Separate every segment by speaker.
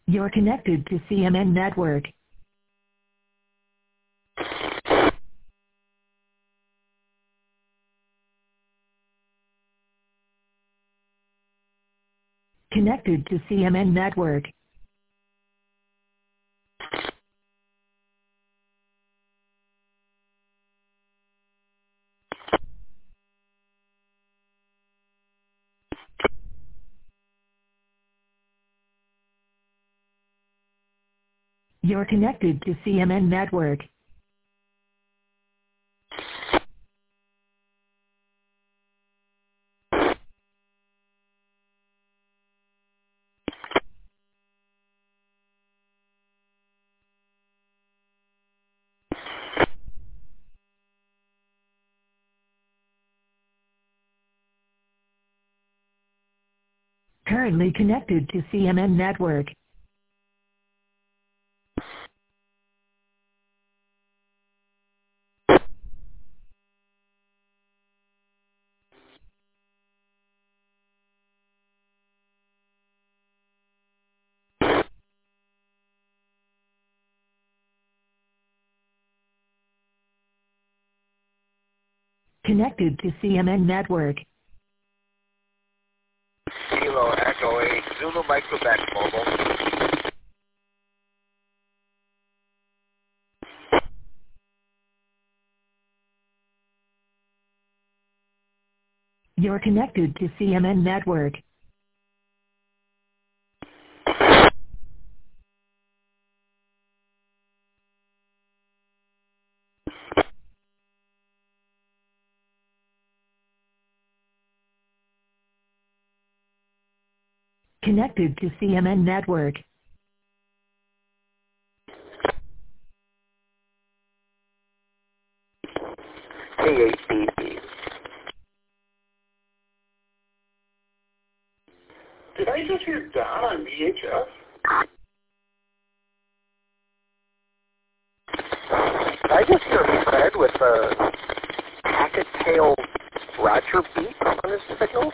Speaker 1: You're connected to CMN Network. Connected to CMN Network. You're connected to CMN Network. Currently connected to CMN Network. Connected to CMN Network.
Speaker 2: Kilo Echo 8, Zulu Mike Quebec Mobile.
Speaker 1: You're connected to CMN Network. Connected to CMN Network.
Speaker 2: K8BP.
Speaker 3: Did I just hear Don on VHF?
Speaker 2: Did I just hear Fred with a packet tail Roger beep on his signal?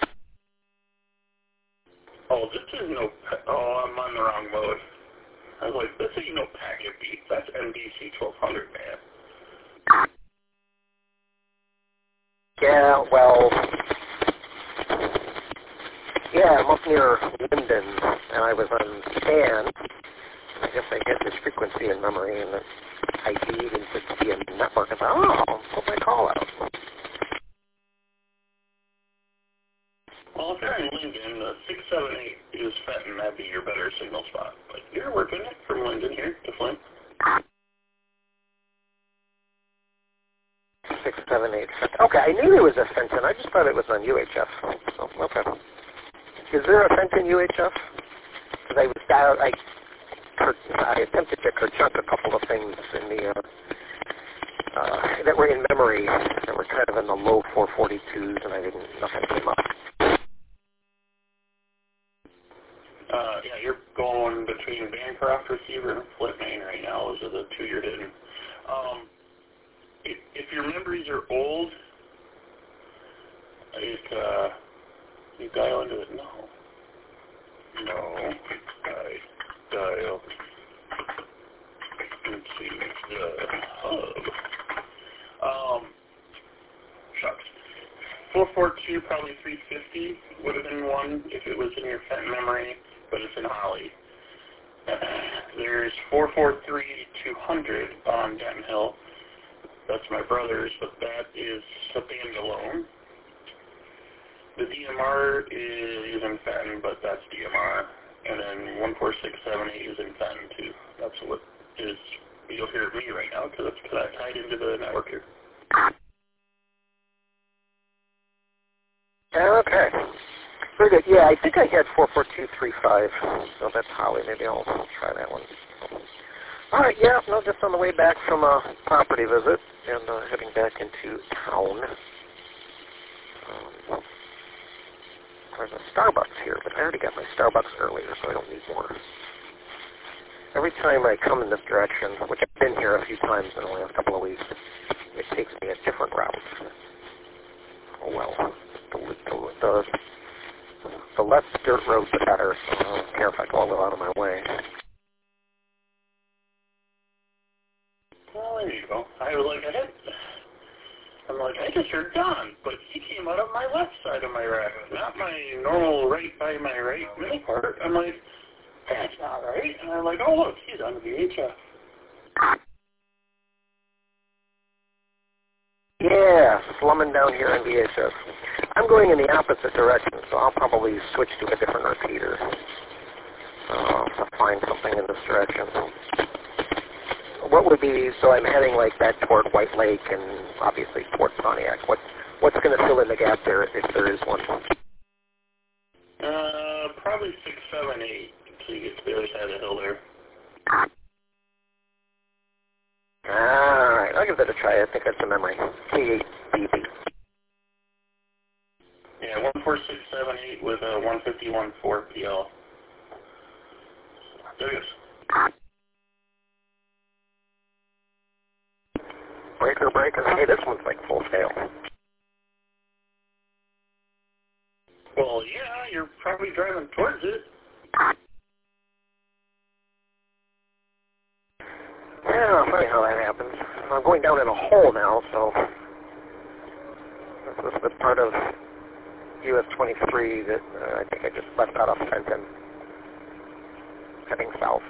Speaker 3: Oh, this is no... Oh, I'm on the wrong mode. I was like, this ain't no packet beat. That's NBC 1200, man.
Speaker 2: Yeah, well... Yeah, I'm up near Linden, and I was on scan. I guess I get this frequency in memory, and I ID'd and said CMN Network. I thought, oh, put my call out.
Speaker 3: Well, if you're in Linden, the 678 is Fenton. That'd be your better signal spot. But you're working it from Linden here to Flint.
Speaker 2: 678. Okay, I knew there was a Fenton. I just thought it was on UHF. So, okay. Is there a Fenton UHF? Because I attempted to kerchunk a couple of things in the that were in memory that were kind of in the low 442s, and nothing came up.
Speaker 3: Yeah, you're going between Bancroft receiver and Flint Main right now. Those are the two you're hitting. If your memories are old, you dial into it. No. I dial into the hub. Shucks. 442, probably 350 would have been one if it was in your Fenton memory, but it's in Holly. There's 443-200 on Denton Hill. That's my brother's, but that is a standalone. The DMR is in Fenton, but that's DMR. And then 14678 is in Fenton, too. That's what is, you'll hear me right now, because that's tied into the network here.
Speaker 2: Okay. Very good. Yeah, I think I had 44235, so that's Holly. Maybe I'll try that one. All right, yeah, no, just on the way back from a property visit and heading back into town. There's a Starbucks here, but I already got my Starbucks earlier, so I don't need more. Every time I come in this direction, which I've been here a few times in the last couple of weeks, it takes me a different route. Oh, well. The less dirt road, the better. So I don't care if I go a little out of my way.
Speaker 3: Well, there you go. I'm like, I just heard Don, but he came out of my left side of my rack, not my normal right by my right middle part. I'm like, that's not right. And I'm like, oh, look, he's on the VHF.
Speaker 2: Yeah, slumming down here on VHF. I'm going in the opposite direction, so I'll probably switch to a different repeater to find something in this direction. What would be, so I'm heading like back toward White Lake and obviously toward Pontiac. What's going to fill in the gap there if there is one?
Speaker 3: Probably 6, 7, 8 until you get to the other side of the hill there.
Speaker 2: Alright, I'll give that a try. I think that's a memory. K8BB.
Speaker 3: Yeah, 14678 with a 151 4PL. There it is.
Speaker 2: Breaker. Hey, this one's like full scale.
Speaker 3: Well, yeah, you're probably driving towards it.
Speaker 2: Yeah, funny how that happens. I'm going down in a hole now, so this is the part of US 23 that I think I just left out of Fenton, heading south.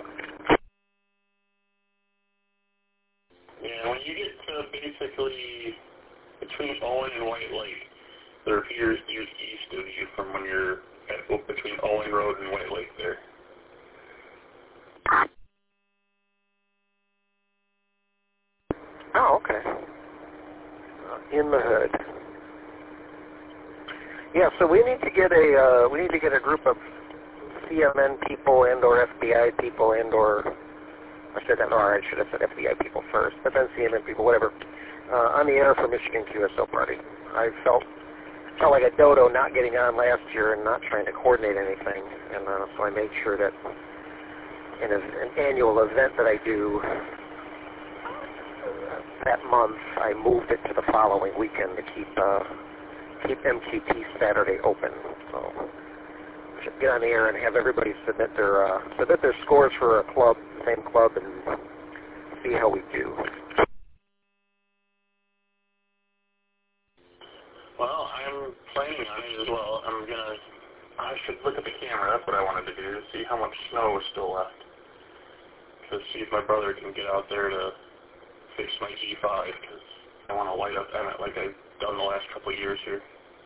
Speaker 3: Yeah, when you get to basically between Owen and White Lake, the repeater's due east of you from when you're between Owen Road and White Lake there.
Speaker 2: Oh, okay. In the hood. Yeah, so we need to get a group of CMN people and/or FBI people and/or I should have said FBI people first, but then CMN people, whatever, on the air for Michigan QSO Party. I felt like a dodo not getting on last year and not trying to coordinate anything, and so I made sure that in an annual event that I do that month, I moved it to the following weekend to keep MQT Saturday open. So I should get on the air and have everybody submit their scores for a club, same club, and see how we do.
Speaker 3: Well, I'm planning on it as well. I should look at the camera. That's what I wanted to do, to see how much snow is still left. To see if my brother can get out there to fix my G5, because I want to light up Emmett like I've done the last couple of years here.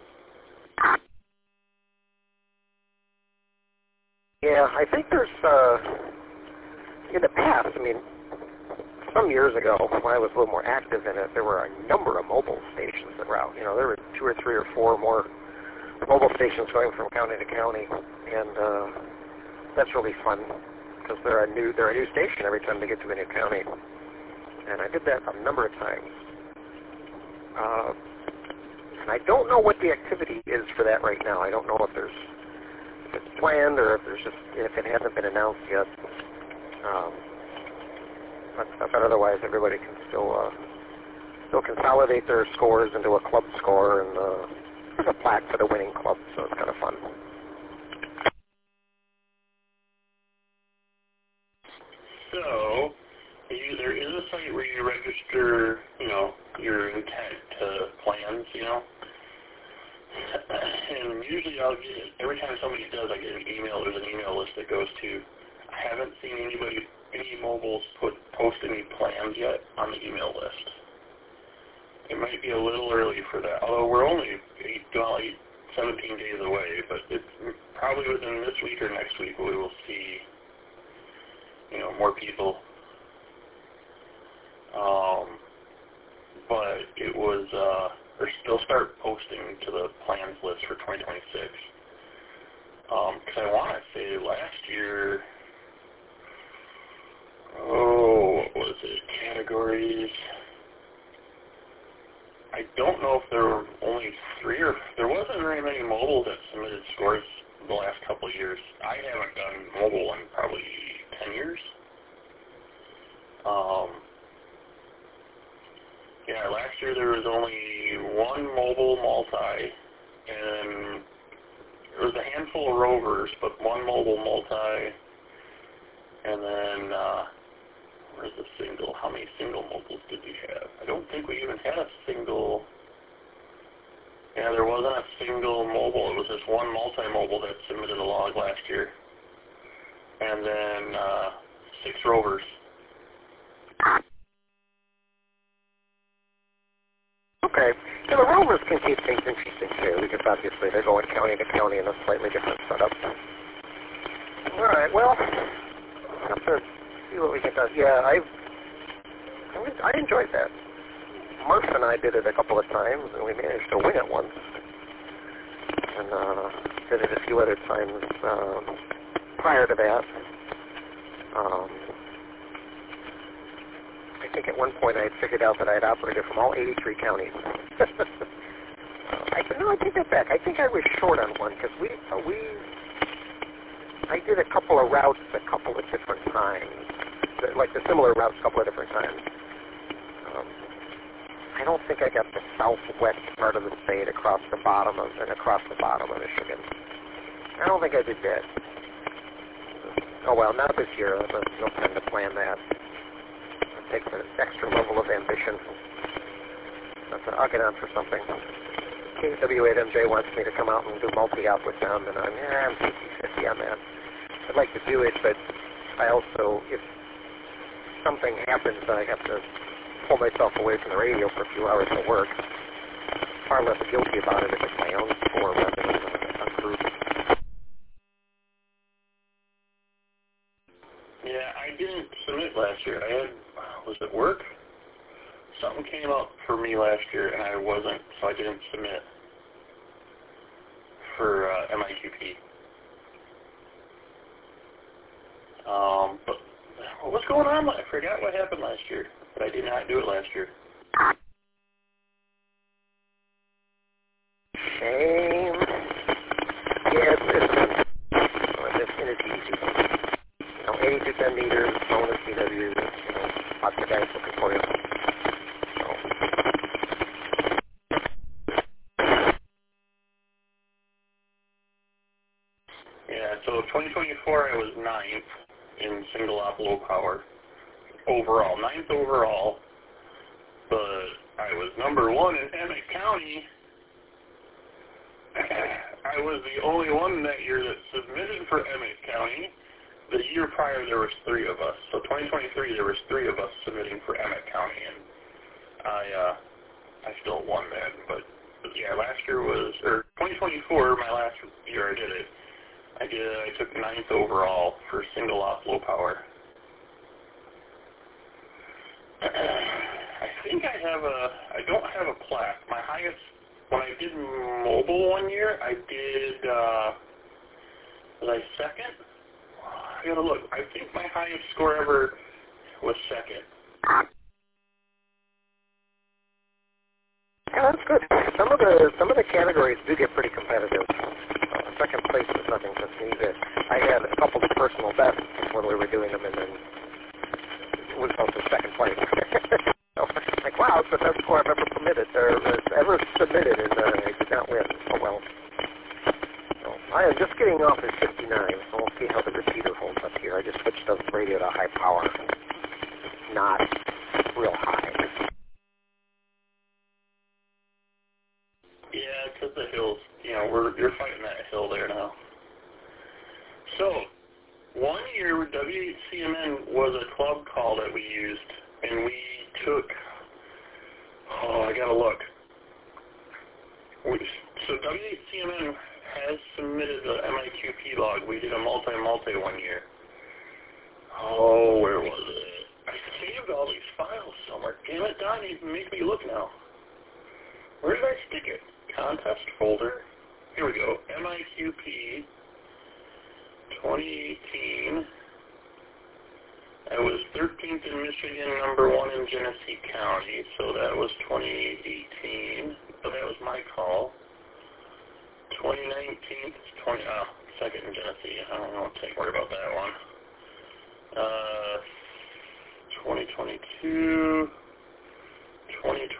Speaker 2: Yeah, I think there's, in the past, I mean, some years ago, when I was a little more active in it, there were a number of mobile stations that were out. You know, there were 2 or 3 or 4 more mobile stations going from county to county, and that's really fun, because they're a new station every time they get to a new county. And I did that a number of times. And I don't know what the activity is for that right now. I don't know if it's planned or if it hasn't been announced yet. But otherwise, everybody can still consolidate their scores into a club score, and there's a plaque for the winning club, so it's kind of fun.
Speaker 3: So, there is a site where you register, your intent to plans, And usually every time somebody does, I get an email. There's an email list that goes to. I haven't seen any mobiles post any plans yet on the email list. It might be a little early for that, although we're only 17 days away, but it's probably within this week or next week we will see, more people. But it was, they'll start posting to the plans list for 2026. Because I want to say last year, what was it, categories? I don't know if there were only 3 or, there wasn't very many mobile that submitted scores the last couple of years. I haven't done mobile in probably 10 years. Yeah, last year there was only 1 mobile multi, and there was a handful of rovers, but one mobile multi, and then where's the single? How many single mobiles did we have? I don't think we even had a single. Yeah, there wasn't a single mobile. It was just one multi-mobile that submitted a log last year, and then 6 rovers.
Speaker 2: Okay. So the rovers can keep things interesting too, because obviously they're going county to county in a slightly different setup. All right. Well, we'll have to see what we get done. Yeah, I enjoyed that. Murph and I did it a couple of times, and we managed to win it once. And did it a few other times prior to that. I think at one point I had figured out that I had operated from all 83 counties. I take that back. I think I was short on one because I did a couple of routes a couple of different times, like the similar routes a couple of different times. I don't think I got the southwest part of the state across the bottom of Michigan. I don't think I did that. Oh well, not this year. There's no time to plan that. It takes an extra level of ambition. I'll get on for something. KW8MJ wants me to come out and do multi-op with them, and I'm 50-50 on that. I'd like to do it, but I also, if something happens, I have to pull myself away from the radio for a few hours to work. Far less guilty about it if it's my own score rather than a group.
Speaker 3: Yeah, I didn't submit last year. Was it work? Something came up for me last year, and I wasn't, so I didn't submit for MIQP. But what was going on? I forgot what happened last year, but I did not do it last year.
Speaker 2: Shame. Yeah, it's easy. 8210 meters, bonus CW, lots of guys looking for you.
Speaker 3: So 2024 I was 9th in single op low power overall, 9th overall, but I was number 1 in Emmett County. I was the only one that year that submitted for Emmett County. The year prior there was 3 of us. So 2023 there was 3 of us submitting for Emmett County, and I still won that. But yeah, last year was, or 2024, my last year I did it. I took 9th overall for single op low power. I think I don't have a plaque. My highest, when I did mobile one year, I did, was I second? I gotta look. I think my highest score ever was second.
Speaker 2: Yeah, that's good. Some of the categories do get pretty competitive. Second place was nothing to sneeze at. I had a couple of personal bests when we were doing them, and then it was also second place. So, like, wow, it's the best score I've ever submitted, and I did not win. Oh well. So, I am just getting off at 59, so we'll see how the repeater holds up here. I just switched the radio to high power, not real high.
Speaker 3: Yeah, because the hills, you're fighting that hill there now. So, one year W8CMN was a club call that we used, and we took, I gotta look. So W8CMN has submitted the MIQP log. We did a multi one year. Oh, where was it? I saved all these files somewhere. Damn it, Don, you make me look now. Where did I stick it? Contest folder. Here we go. MIQP 2018. I was 13th in Michigan, number 1 in Genesee County, so that was 2018. So that was my call. 2019, second in Genesee. I don't know. Don't worry about that one. 2022,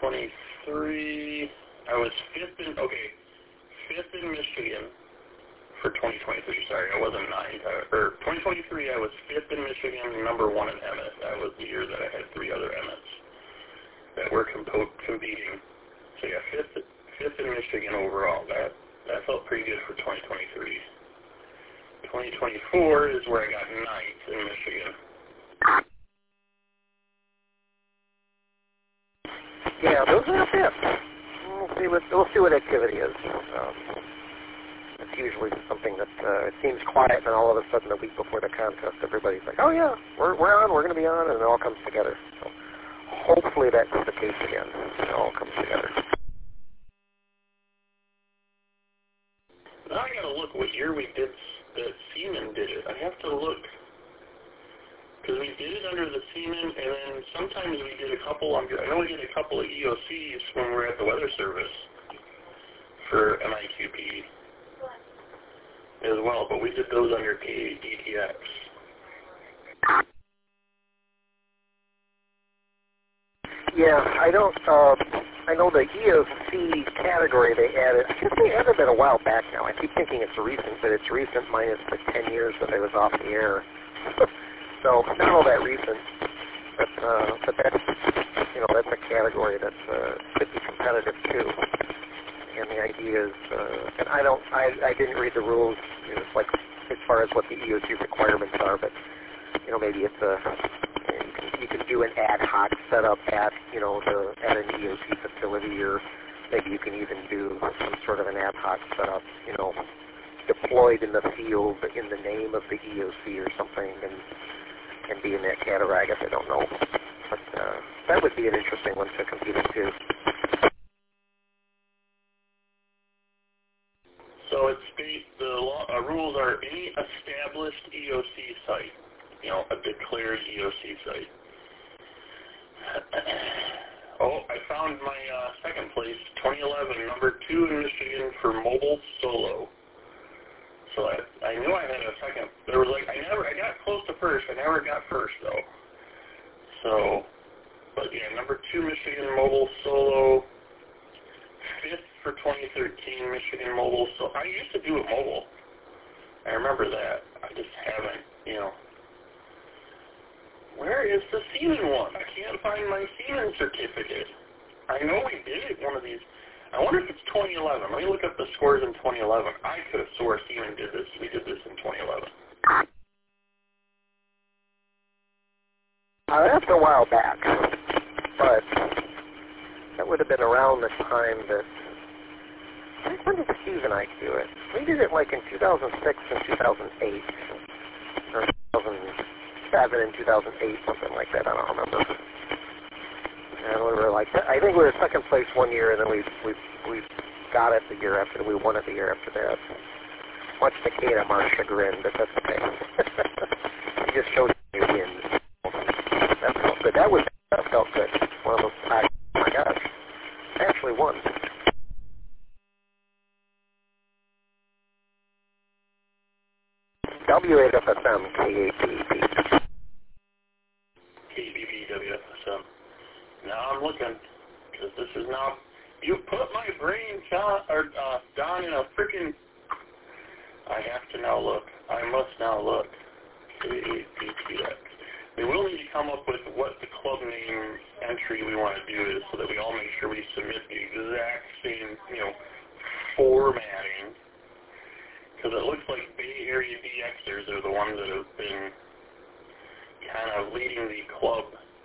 Speaker 3: 2023. I was 5th in Michigan, for 2023. Sorry, I wasn't 9th. 2023, I was 5th in Michigan, number 1 in Emmett. That was the year that I had 3 other Emmets that were competing. So yeah, 5th in Michigan overall. That felt pretty good for 2023. 2024 is where I got 9th in Michigan.
Speaker 2: Yeah, those are a bit. We'll see what activity is. It's usually something that it seems quiet, and all of a sudden, the week before the contest, everybody's like, "Oh yeah, we're on, we're going to be on," and it all comes together. So hopefully that's the case again. It all comes together.
Speaker 3: Now I got to look what year we did that Seaman did it. I have to look. Because we did it under the Seaman, and then sometimes we did a couple. I know we did a couple of EOCs when we were at the Weather Service for MIQP as well, but we did those under DTX.
Speaker 2: Yeah, I don't. I know the EOC category they added. I guess they added it a while back now. I keep thinking it's recent, but it's recent minus the 10 years that I was off the air. So not all that recent, but that's that's a category that could be competitive too. And the idea is, and I didn't read the rules, like as far as what the EOC requirements are, but maybe it's you can do an ad hoc setup at at an EOC facility, or maybe you can even do some sort of an ad hoc setup, deployed in the field in the name of the EOC or something, and be in that category. I guess I don't know, but that would be an interesting one to compete in too.
Speaker 3: So it's the rules are any established EOC site, a declared EOC site. I found my second place, 2011, number 2 in Michigan for mobile solo. So I knew I had a second. There was I got close to first. I never got first though. So, but yeah, number 2 Michigan mobile solo. 5th for 2013 Michigan mobile. So I used to do it mobile. I remember that. I just haven't, Where is the Seaman one? I can't find my Seaman certificate. I know we did it one of these. I wonder if it's 2011. Let me look up the scores in 2011. I could have swore Seaman did this. We did this in 2011.
Speaker 2: That's a while back, but that would have been around the time that. When did Steve and I do it? We did it like in 2006 and 2008, or 2007 and 2008, something like that. I don't remember. And we were like, I think we were second place one year, and then we got it the year after. We won it the year after that. Much to Kate and Mark's chagrin, but that's okay. He just showed you wins. That felt good. That felt good. One of those times. Oh my gosh, I actually won. WAFSM KAPP.
Speaker 3: KBB WFSM. Now I'm looking, because this is now, you put my brain, Don, in a freaking, I have to now look. I must now look. KAPPX. We will need to come up with what the club name entry we want to do is, so that we all make sure we submit the exact same, formatting. Because it looks like Bay Area DXers are the ones that have been kind of leading the club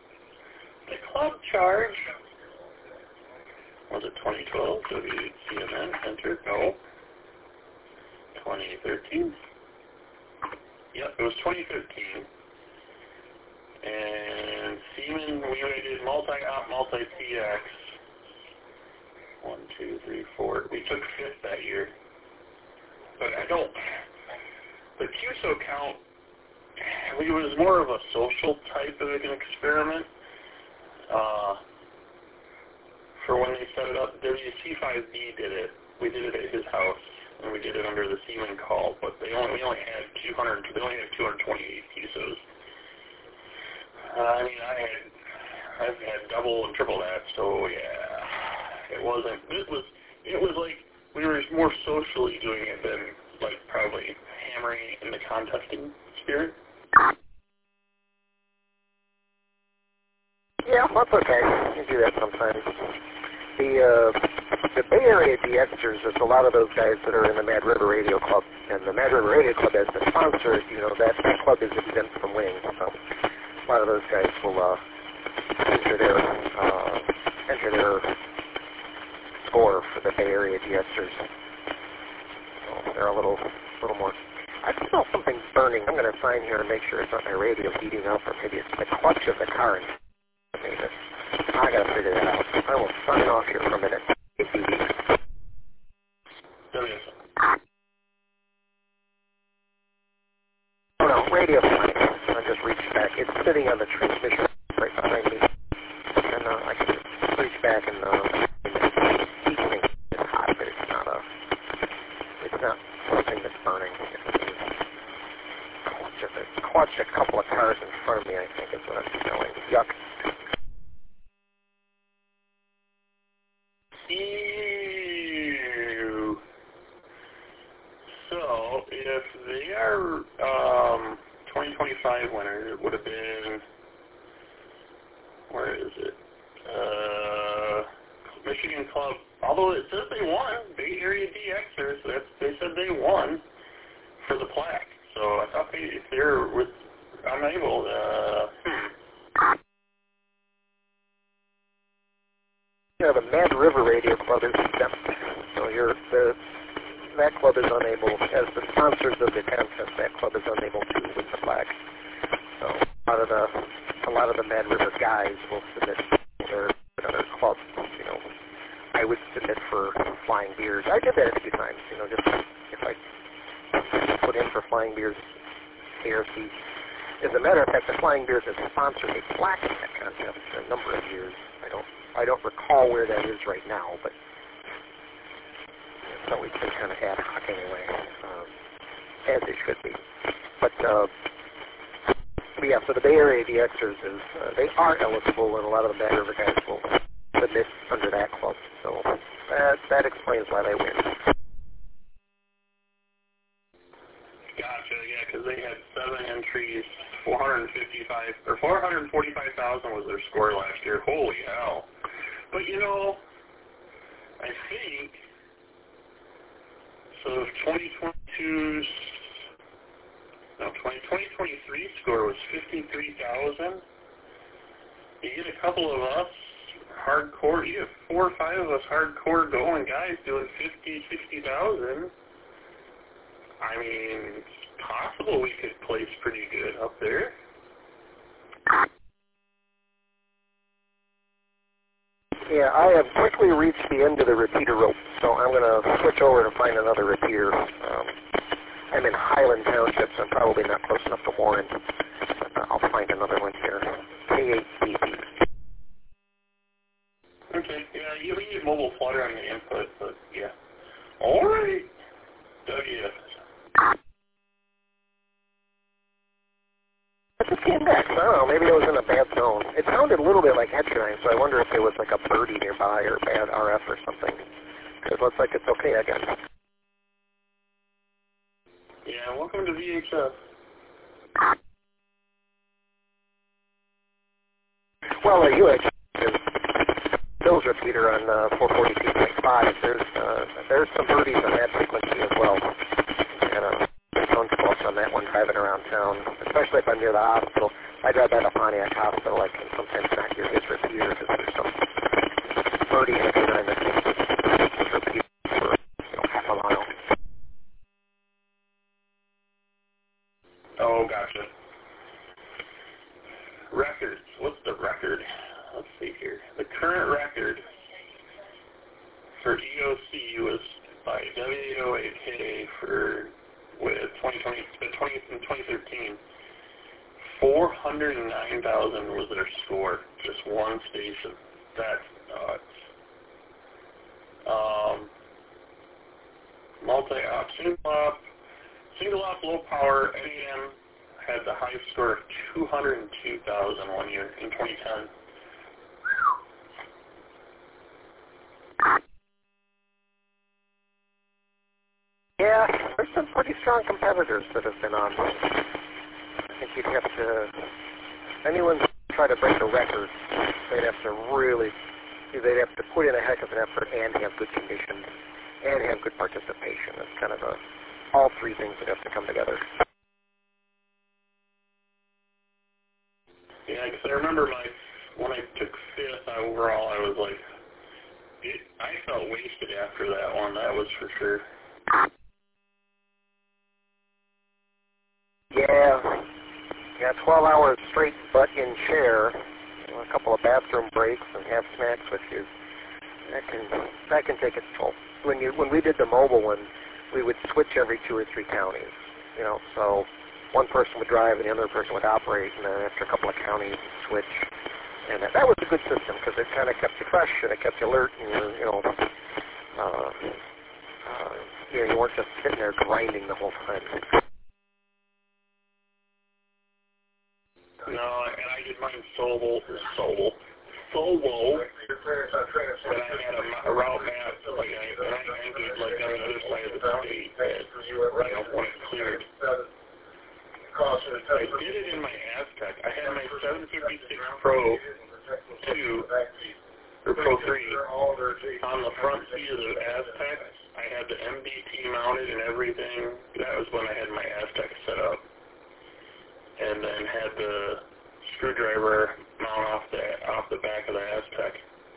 Speaker 3: charge. Was it 2012? WCMN entered? No. 2013? Yep, it was 2013. And Seaman, we did multi-op, multi-TX. 1, 2, 3, 4. We took 5th that year. But the QSO count, it was more of a social type of an experiment. For when they set it up, WC5B did it. We did it at his house, and we did it under the Seaman call, but we only had 228 QSOs. I've had double and triple that, so yeah, it was like, we were more socially doing it than like probably hammering in the contesting spirit.
Speaker 2: Yeah, that's okay. You do that sometimes. The Bay Area DXers, there's a lot of those guys that are in the Mad River Radio Club, and the Mad River Radio Club as the sponsor, that club is exempt from winning, so a lot of those guys will enter their score for the Bay Area DXers. So they're a little more. I smell something burning. I'm going to sign here and make sure it's not my radio heating up, or maybe it's the clutch of the car. I got to figure that out. I will sign off here for a minute. Oh no, radio fine. I just reached back. It's sitting on the transmission right behind me, and I can just reach back and heat things. It's hot, but it's not something that's burning. It's clutch a couple of cars in front of me, I think is what I'm smelling. Yuck.
Speaker 3: Ew. So, if they are 2025 winner, it would have been, where is it? Michigan Club, although it says they won, Bay Area DXers, they said they won for the plaque. So I thought if they're unable,
Speaker 2: Yeah, the Mad River Radio Club is exempt. So that club is unable, as the sponsors of the contest, that club is unable to win the plaque. So a lot of the Mad River guys will submit their other clubs. I would submit for Flying Beers. I did that a few times. Just if I put in for Flying Beers ARC. As a matter of fact, the Flying Beers has sponsored a plaque in that contest for a number of years. I don't recall where that is right now, but it's always been kind of ad hoc anyway, as it should be. But yeah, so the Bay Area DXers they are eligible, and a lot of the Mad River guys will submit under that club. So that explains why they win.
Speaker 3: Gotcha, yeah, because they had 7 entries, 445,000 was their score last year. Holy hell. But, I think, so if 2023 score was 53,000, you get a couple of us hardcore, you get 4 or 5 of us hardcore going guys doing 50, 60,000. I mean, it's possible we could place pretty good up there.
Speaker 2: Yeah, I have quickly reached the end of the repeater rope, so I'm going to switch over to find another repeater. I'm in Highland Township, so I'm probably not close enough to Warren. I'll find another one here. K8BP.
Speaker 3: Okay, yeah, you need mobile flutter on the input, but yeah. All right. WF.
Speaker 2: It just came back, so I don't know, maybe it was in a bad zone. It sounded a little bit like Heterodyne, so I wonder if there was like a birdie nearby or bad RF or something. It looks like it's okay again.
Speaker 3: Yeah, welcome to VHF.
Speaker 2: Well, UHF is Bill's repeater on 442.5. There's some birdies on that frequency as well. And phone calls on that one driving around town, especially if I'm near the hospital. I drive by the Pontiac Hospital. I can sometimes not hear his repeater because there's some birdie behind the repeater for half a mile.
Speaker 3: Oh, gotcha. Records. What's the record? Let's see here. The current record for EOC was by W8K with 2013. 409,000 was their score. Just one station. That's nuts. Multi-op, single-op, low-power, NEM had the highest score of 202,000 one year in 2010.
Speaker 2: Yeah, there's some pretty strong competitors that have been on. I think you'd have to, anyone try to break a record, they'd have to put in a heck of an effort and have good conditions and have good participation. It's kind of all three things that have to come together.
Speaker 3: Yeah, because I remember when I took 5th overall, I was like, I felt wasted after that one, that was for sure.
Speaker 2: Yeah, 12 hours straight butt in chair, a couple of bathroom breaks and have snacks with you. That can take its toll. When we did the mobile one, we would switch every 2 or 3 counties. So one person would drive and the other person would operate, and then after a couple of counties, switch. And that was a good system because it kind of kept you fresh and it kept you alert, and you weren't just sitting there grinding the whole time.
Speaker 3: No, and I did mine solo. But I had a route map, like I ended like on the other side of the state that, when it cleared. I did it in my Aztec. I had my 756 Pro 2, or Pro 3, on the front seat of the Aztec. I had the MDT mounted and everything. That was when I had my Aztec set up. And then had the screwdriver mount off the back of the Aztec.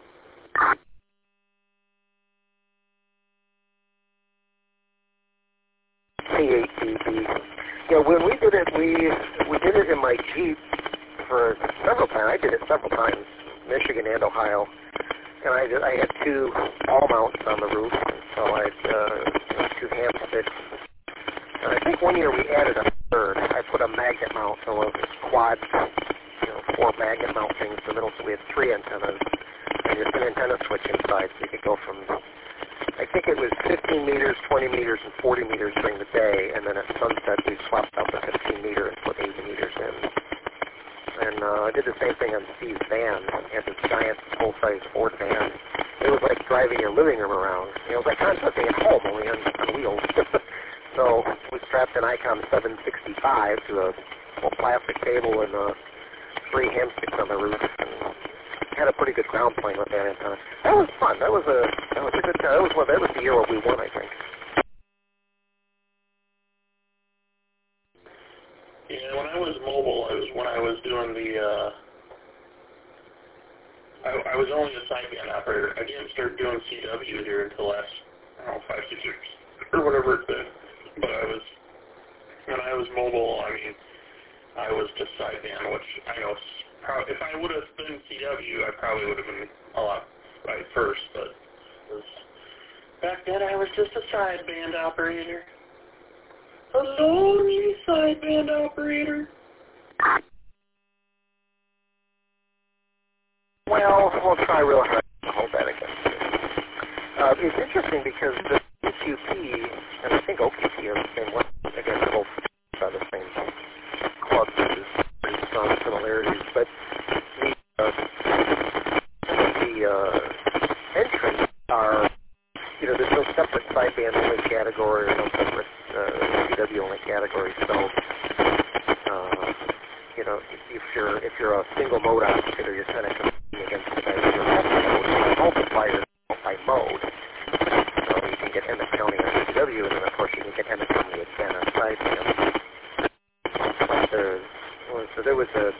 Speaker 2: C8DB. Yeah, when we did it, we did it in my Jeep for several times. I did it several times, Michigan and Ohio. And I had 2 wall mounts on the roof, so I had 2 hand sticks. And I think one year we added a third. I put a magnet mount, so it was quad, 4 magnet mount things in the middle, so we had 3 antennas. And just an antenna switch inside, so you could go from, I think it was 15 meters, 20 meters, and 40 meters during the day, and then at sunset we swapped out the 15 meter and put 80 meters in. And I did the same thing on Steve's van. He had this giant full-size Ford van. It was like driving your living room around. It was like constantly at home, only on wheels. So we strapped an ICOM 765 to a little plastic table and 3 hand sticks on the roof, and had a pretty good ground plane with that antenna. That was fun. That was a good time. That was the year where we won, I think.
Speaker 3: Yeah, when I was mobile, when I was doing the, I was only a sideband operator. I didn't start doing CW here until last, 5, 6 years, or whatever it's been. But when I was mobile, I was just sideband, which I know, if I would have been CW, I probably would have been a lot right first, but back then I was just a sideband operator. A lonely sideband operator.
Speaker 2: Well, we'll try real hard to hold that against you. It's interesting because the QP and I think OQP are the same way. Again, they're both the same clubs. There's pretty strong similarities, but the entries are, there's no separate sideband only category or no separate CW only category. So, if you're a single mode operator, you're kind of competing against the guys who are multipliers by mode. So you can get Emmett County on CW, and then of course you can get Emmett County again on sideband. So there was a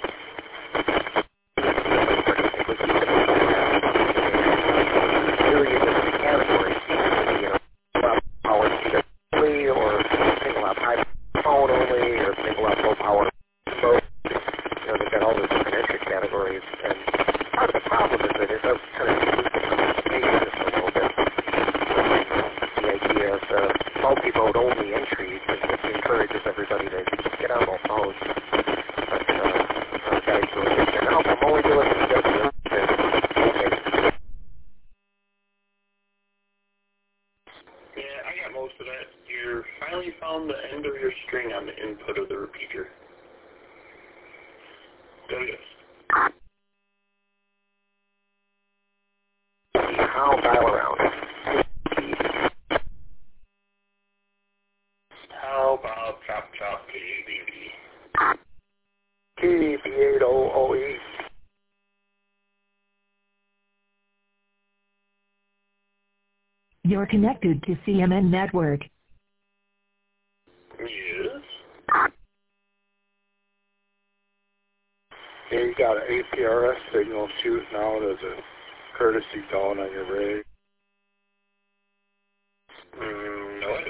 Speaker 2: million different categories. Power only, or single out high phone only, or single out low power mode. They've got all those different entry categories, and part of the problem is that it does kind of dilute the sophistication just a little bit. The idea of the multi-mode only entry encourages everybody to get on both modes. But guys who are saying, no, I'm only doing CW.
Speaker 3: Yeah, I got most of that. You finally found the end of your string on the input of the repeater.
Speaker 2: I'll dial around.
Speaker 1: You're connected to CMN Network.
Speaker 3: Yes.
Speaker 4: Yeah, you got an APRS signal shooting out as a courtesy tone on your radio.
Speaker 3: No, I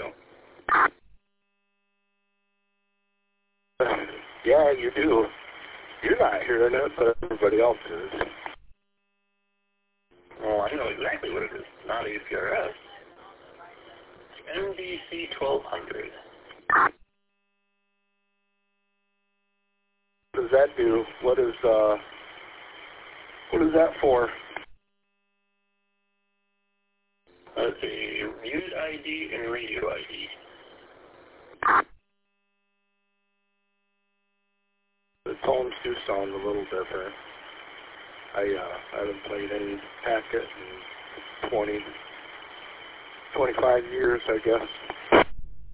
Speaker 3: don't.
Speaker 4: Yeah, you do. You're not hearing it, but everybody else is.
Speaker 3: Well, I know exactly what it is. It's not APRS. It's NBC 1200.
Speaker 4: What does that do? What is that for?
Speaker 3: It's a unit ID and radio ID.
Speaker 4: The tones do sound a little different. I haven't played any packet in 25 years, I guess.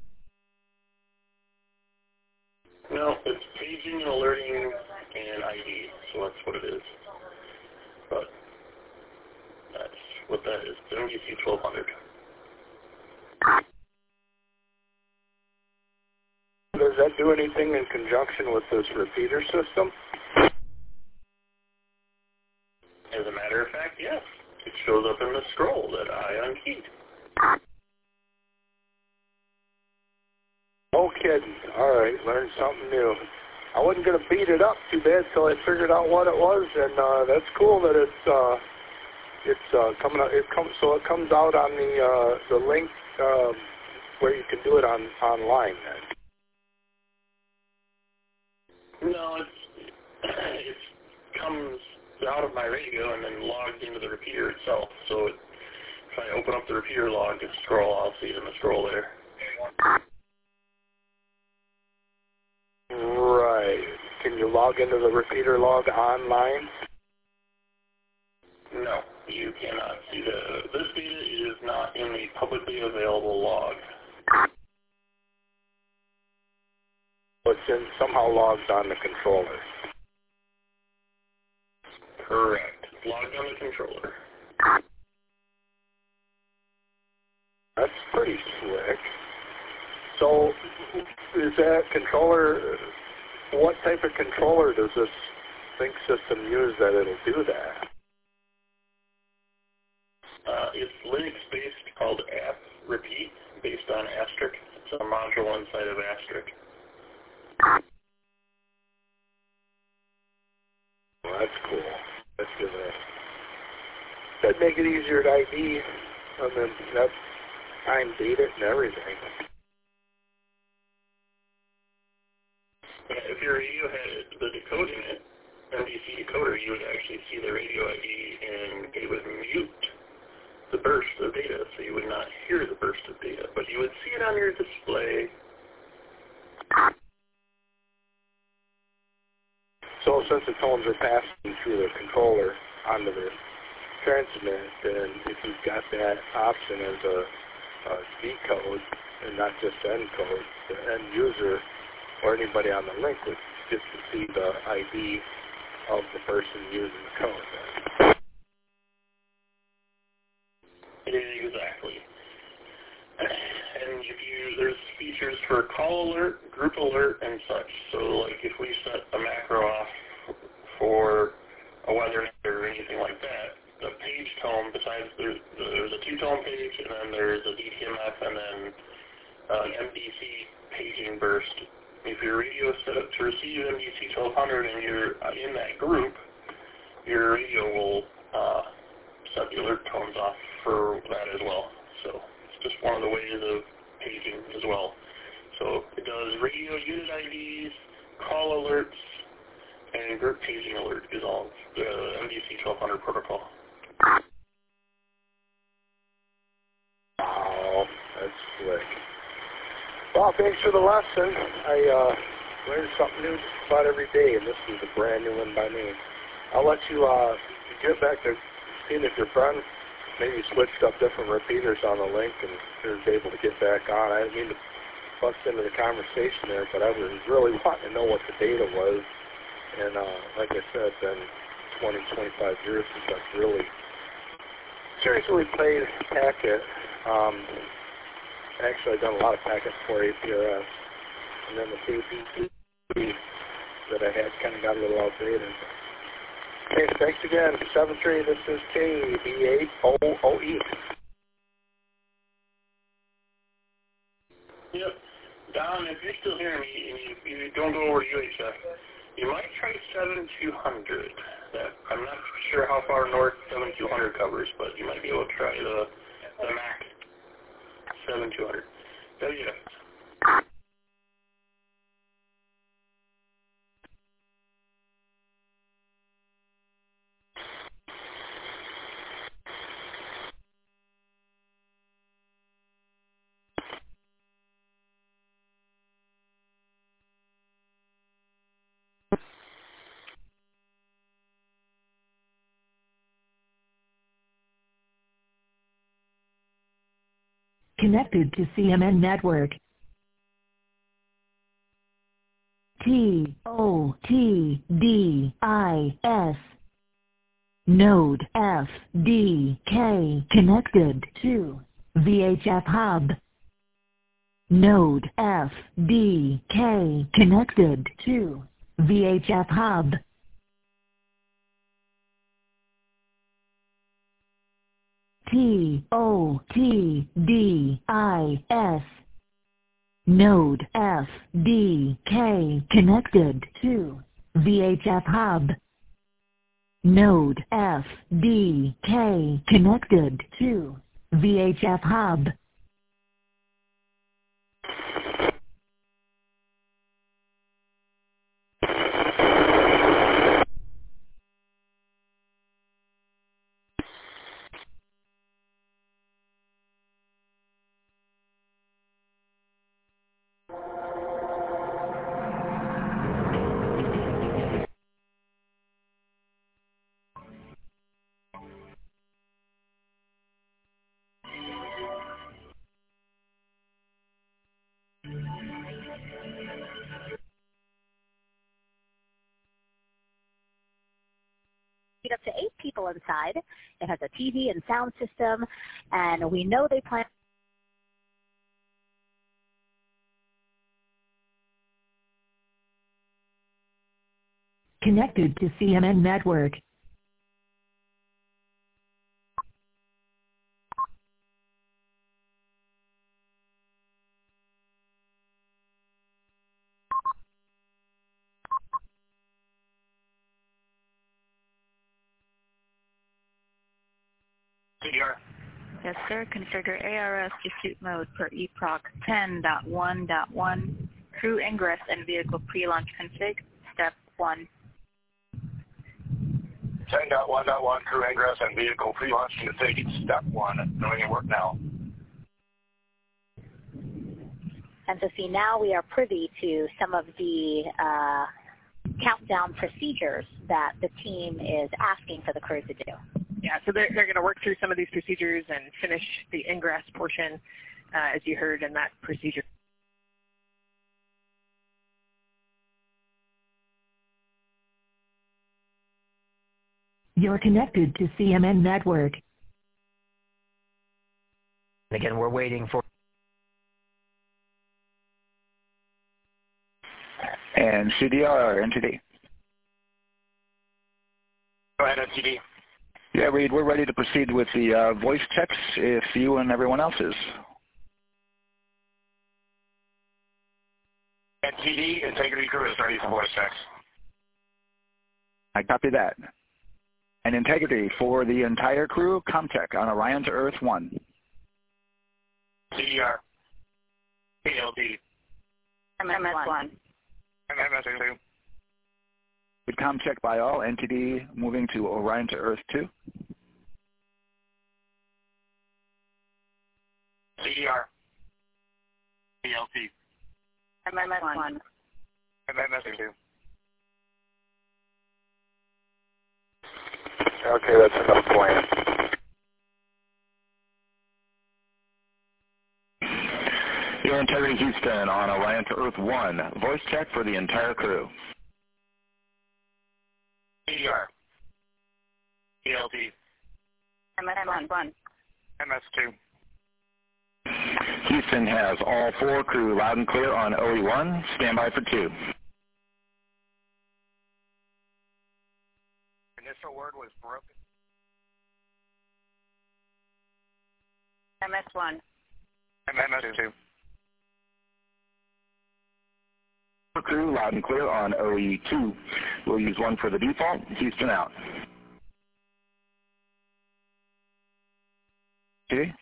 Speaker 3: No, it's paging and alerting and ID, so that's what it is. But that's what that is. It's NBC 1200.
Speaker 4: Does that do anything in conjunction with this repeater system?
Speaker 3: As a matter of fact, yes. It shows up in the scroll that I unkeyed.
Speaker 4: No kidding. All right, learned something new. I wasn't going to beat it up too bad till I figured out what it was, and that's cool that it's coming out. It comes out on the link where you can do it online. Then.
Speaker 3: No, it comes out of my radio and then logs into the repeater itself. So if I open up the repeater log and scroll, I'll see it in the scroll there.
Speaker 4: Right. Can you log into the repeater log online?
Speaker 3: No, you cannot see this data is not in the publicly available log.
Speaker 4: It's somehow logged on the controller.
Speaker 3: Correct. Logged on the controller.
Speaker 4: That's pretty slick. So, is that controller, what type of controller does this sync system use that it'll do that?
Speaker 3: It's Linux-based, called App Repeat, based on Asterisk. It's a module inside of Asterisk.
Speaker 4: Well, that's cool. That's good. That'd make it easier to ID, and then that's time date it and everything.
Speaker 3: If your radio had the decoding it, NBC decoder, you would actually see the radio ID and it would mute the burst of data, so you would not hear the burst of data, but you would see it on your display.
Speaker 4: So since the tones are passing through the controller onto the transmit, then if you've got that option as a D code and not just N code, the end user or anybody on the link would get to see the ID of the person using the code.
Speaker 3: Exactly. And there's features for call alert, group alert, and such. So like if we set a macro off for a weather or anything like that, the page tone, besides there's a two-tone page, and then there's a DTMF, and then an MDC paging burst. If your radio is set up to receive MDC 1200 and you're in that group, your radio will set the alert tones off for that as well. So it's just one of the ways of paging as well. So it does radio unit IDs, call alerts, and group paging alert is all the MDC 1200 protocol.
Speaker 4: Wow, that's slick. Well, thanks for the lesson. I learned something new just about every day, and this is a brand new one by me. I'll let you get back to seeing if your friend maybe switched up different repeaters on the link and is able to get back on. I didn't mean to bust into the conversation there, but I was really wanting to know what the data was. And like I said, it's been 20, 25 years since I've really seriously played packet Actually, I've done a lot of packets for APRS. And then the KBP that I had kind of got a little outdated. Okay, thanks again. 7-3, this is KB8OOE.
Speaker 3: Yep. Don, if you're still hearing me and you don't go over to UHF, you might try 7200. I'm not sure how far north 7200 covers, but you might be able to try the MAC 7200. WF.
Speaker 1: Connected to CMN Network. TOTDIS. Node FDK connected to VHF Hub. Node FDK connected to VHF Hub. TOTDIS. Node FDK connected to VHF Hub. Node FDK connected to VHF Hub.
Speaker 5: Up to 8 people inside. It has a TV and sound system, and we know they plan.
Speaker 1: Connected to CMN Network.
Speaker 3: CDR.
Speaker 6: Yes, sir. Configure ARS dispute mode per EPROC 10.1.1. Crew ingress and vehicle pre-launch config. Step 1.
Speaker 3: 10.1.1 crew ingress and vehicle pre-launch config. Step 1. Doing your work now.
Speaker 5: And so see, now we are privy to some of the countdown procedures that the team is asking for the crew to do.
Speaker 7: Yeah, so they're going to work through some of these procedures and finish the ingress portion, as you heard in that procedure.
Speaker 1: You're connected to CMN Network.
Speaker 2: Again, we're waiting for...
Speaker 8: And CDR, NTD.
Speaker 3: Go ahead, NTD.
Speaker 8: Yeah, Reed, we're ready to proceed with the voice checks if you and everyone else is.
Speaker 3: NTD, Integrity Crew is ready for voice checks.
Speaker 8: I copy that. And Integrity for the entire crew, ComTech on Orion to Earth 1.
Speaker 3: CDR. PLD.
Speaker 6: MS1.
Speaker 3: MS2.
Speaker 8: Good ComCheck by all. NTD moving to Orion to Earth 2.
Speaker 3: CDR. PLT.
Speaker 6: MS1.
Speaker 3: MS2.
Speaker 4: Okay, that's enough plan.
Speaker 8: Your Integrity Houston on Orion to Earth 1. Voice check for the entire crew.
Speaker 3: CDR. PLT.
Speaker 6: MS1.
Speaker 3: MS2.
Speaker 8: Houston has all 4 crew loud and clear on OE1. Stand by for 2.
Speaker 2: Initial word was broken.
Speaker 6: MS1.
Speaker 2: MS2.
Speaker 8: Crew loud and clear on OE2. We'll use 1 for the default. Houston out. Okay.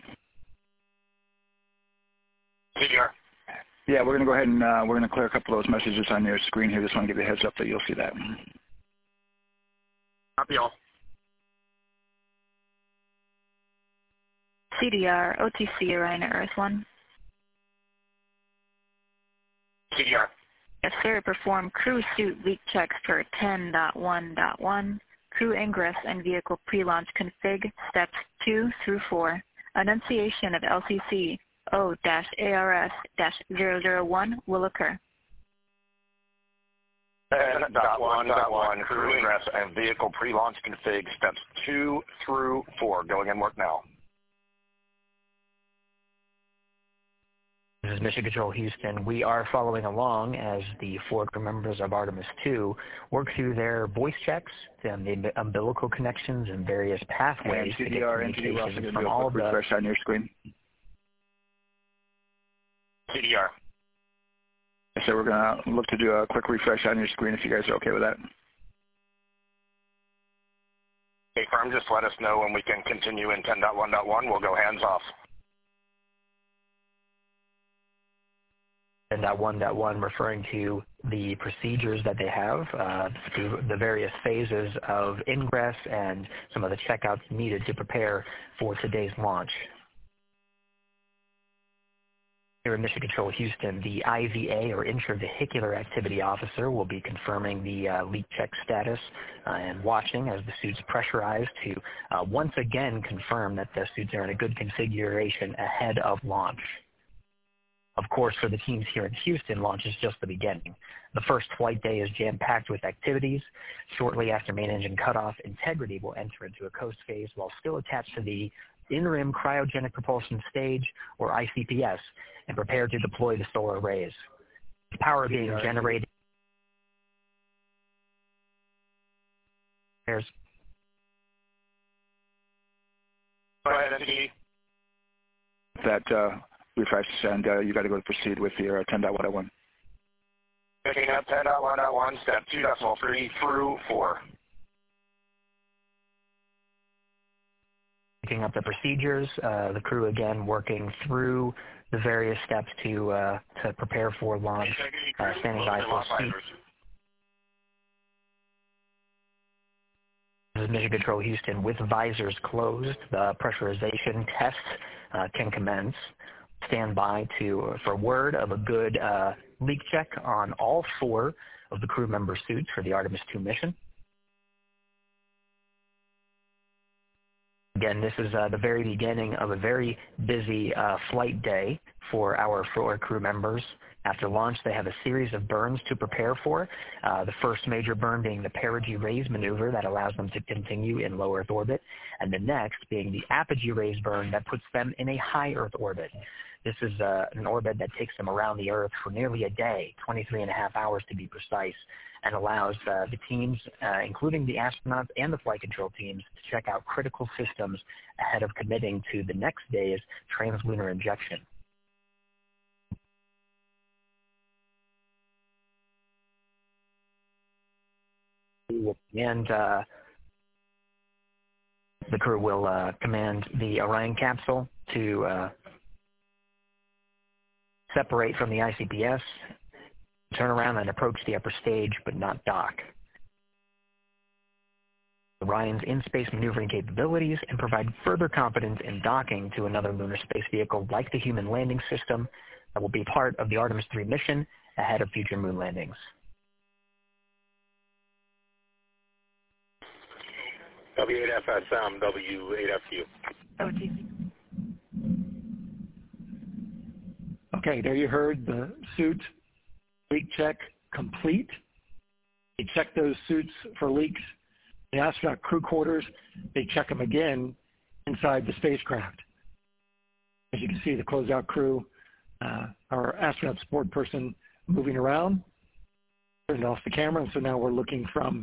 Speaker 2: CDR.
Speaker 9: Yeah, we're going to go ahead and we're going to clear a couple of those messages on your screen here. Just want to give you a heads up that you'll see that.
Speaker 2: Copy all.
Speaker 6: CDR, OTC Orion at Earth 1.
Speaker 2: CDR.
Speaker 6: Yes, sir. Perform crew suit leak checks for 10.1.1, crew ingress and vehicle pre-launch config, steps 2 through 4. Annunciation of LCC O-ARS-001 will occur.
Speaker 8: 10.1.1, crew ingress and vehicle pre-launch config, steps 2 through 4. Going in work now.
Speaker 10: This is Mission Control Houston. We are following along as the 4 crew members of Artemis II work through their voice checks, the umbilical connections, and various pathways to get communications from all the...
Speaker 9: refresh on your screen.
Speaker 2: CDR.
Speaker 9: So we're going to look to do a quick refresh on your screen if you guys are okay with that.
Speaker 8: Okay, firm, just let us know when we can continue in 10.1.1. We'll go hands off.
Speaker 10: 10.1.1 referring to the procedures that they have, the various phases of ingress and some of the checkouts needed to prepare for today's launch. Here in Mission Control Houston, the IVA, or Intravehicular Activity Officer, will be confirming the leak check status and watching as the suit's pressurized to once again confirm that the suits are in a good configuration ahead of launch. Of course, for the teams here in Houston, launch is just the beginning. The first flight day is jam-packed with activities. Shortly after main engine cutoff, Integrity will enter into a coast phase while still attached to the interim cryogenic propulsion stage, or ICPS, and prepare to deploy the solar arrays. Power being generated. There's
Speaker 9: that refresh, and you got to go to proceed with your 10.1.1.
Speaker 8: Picking up 10.1.1, step 2.3 through 4.
Speaker 10: Picking up the procedures, the crew again working through the various steps to prepare for launch, standing by for seat. This is Mission Control Houston. With visors closed, the pressurization tests can commence. Stand by for word of a good leak check on all 4 of the crew member suits for the Artemis II mission. Again, this is the very beginning of a very busy flight day for our 4 crew members. After launch, they have a series of burns to prepare for. The first major burn being the perigee raise maneuver that allows them to continue in low Earth orbit, and the next being the apogee raise burn that puts them in a high Earth orbit. This is an orbit that takes them around the Earth for nearly a day, 23.5 hours to be precise, and allows the teams, including the astronauts and the flight control teams, to check out critical systems ahead of committing to the next day's translunar injection. And the crew will command the Orion capsule to separate from the ICPS, turn around and approach the upper stage, but not dock. Orion's in-space maneuvering capabilities and provide further confidence in docking to another lunar space vehicle like the Human Landing System that will be part of the Artemis III mission ahead of future moon landings.
Speaker 4: W8FSM, W8FU.
Speaker 6: OTC.
Speaker 11: Okay, there you heard the suit leak check complete. They check those suits for leaks. The astronaut crew quarters, they check them again inside the spacecraft. As you can can see the closeout crew, our astronaut support person moving around, turned off the camera, and so now we're looking from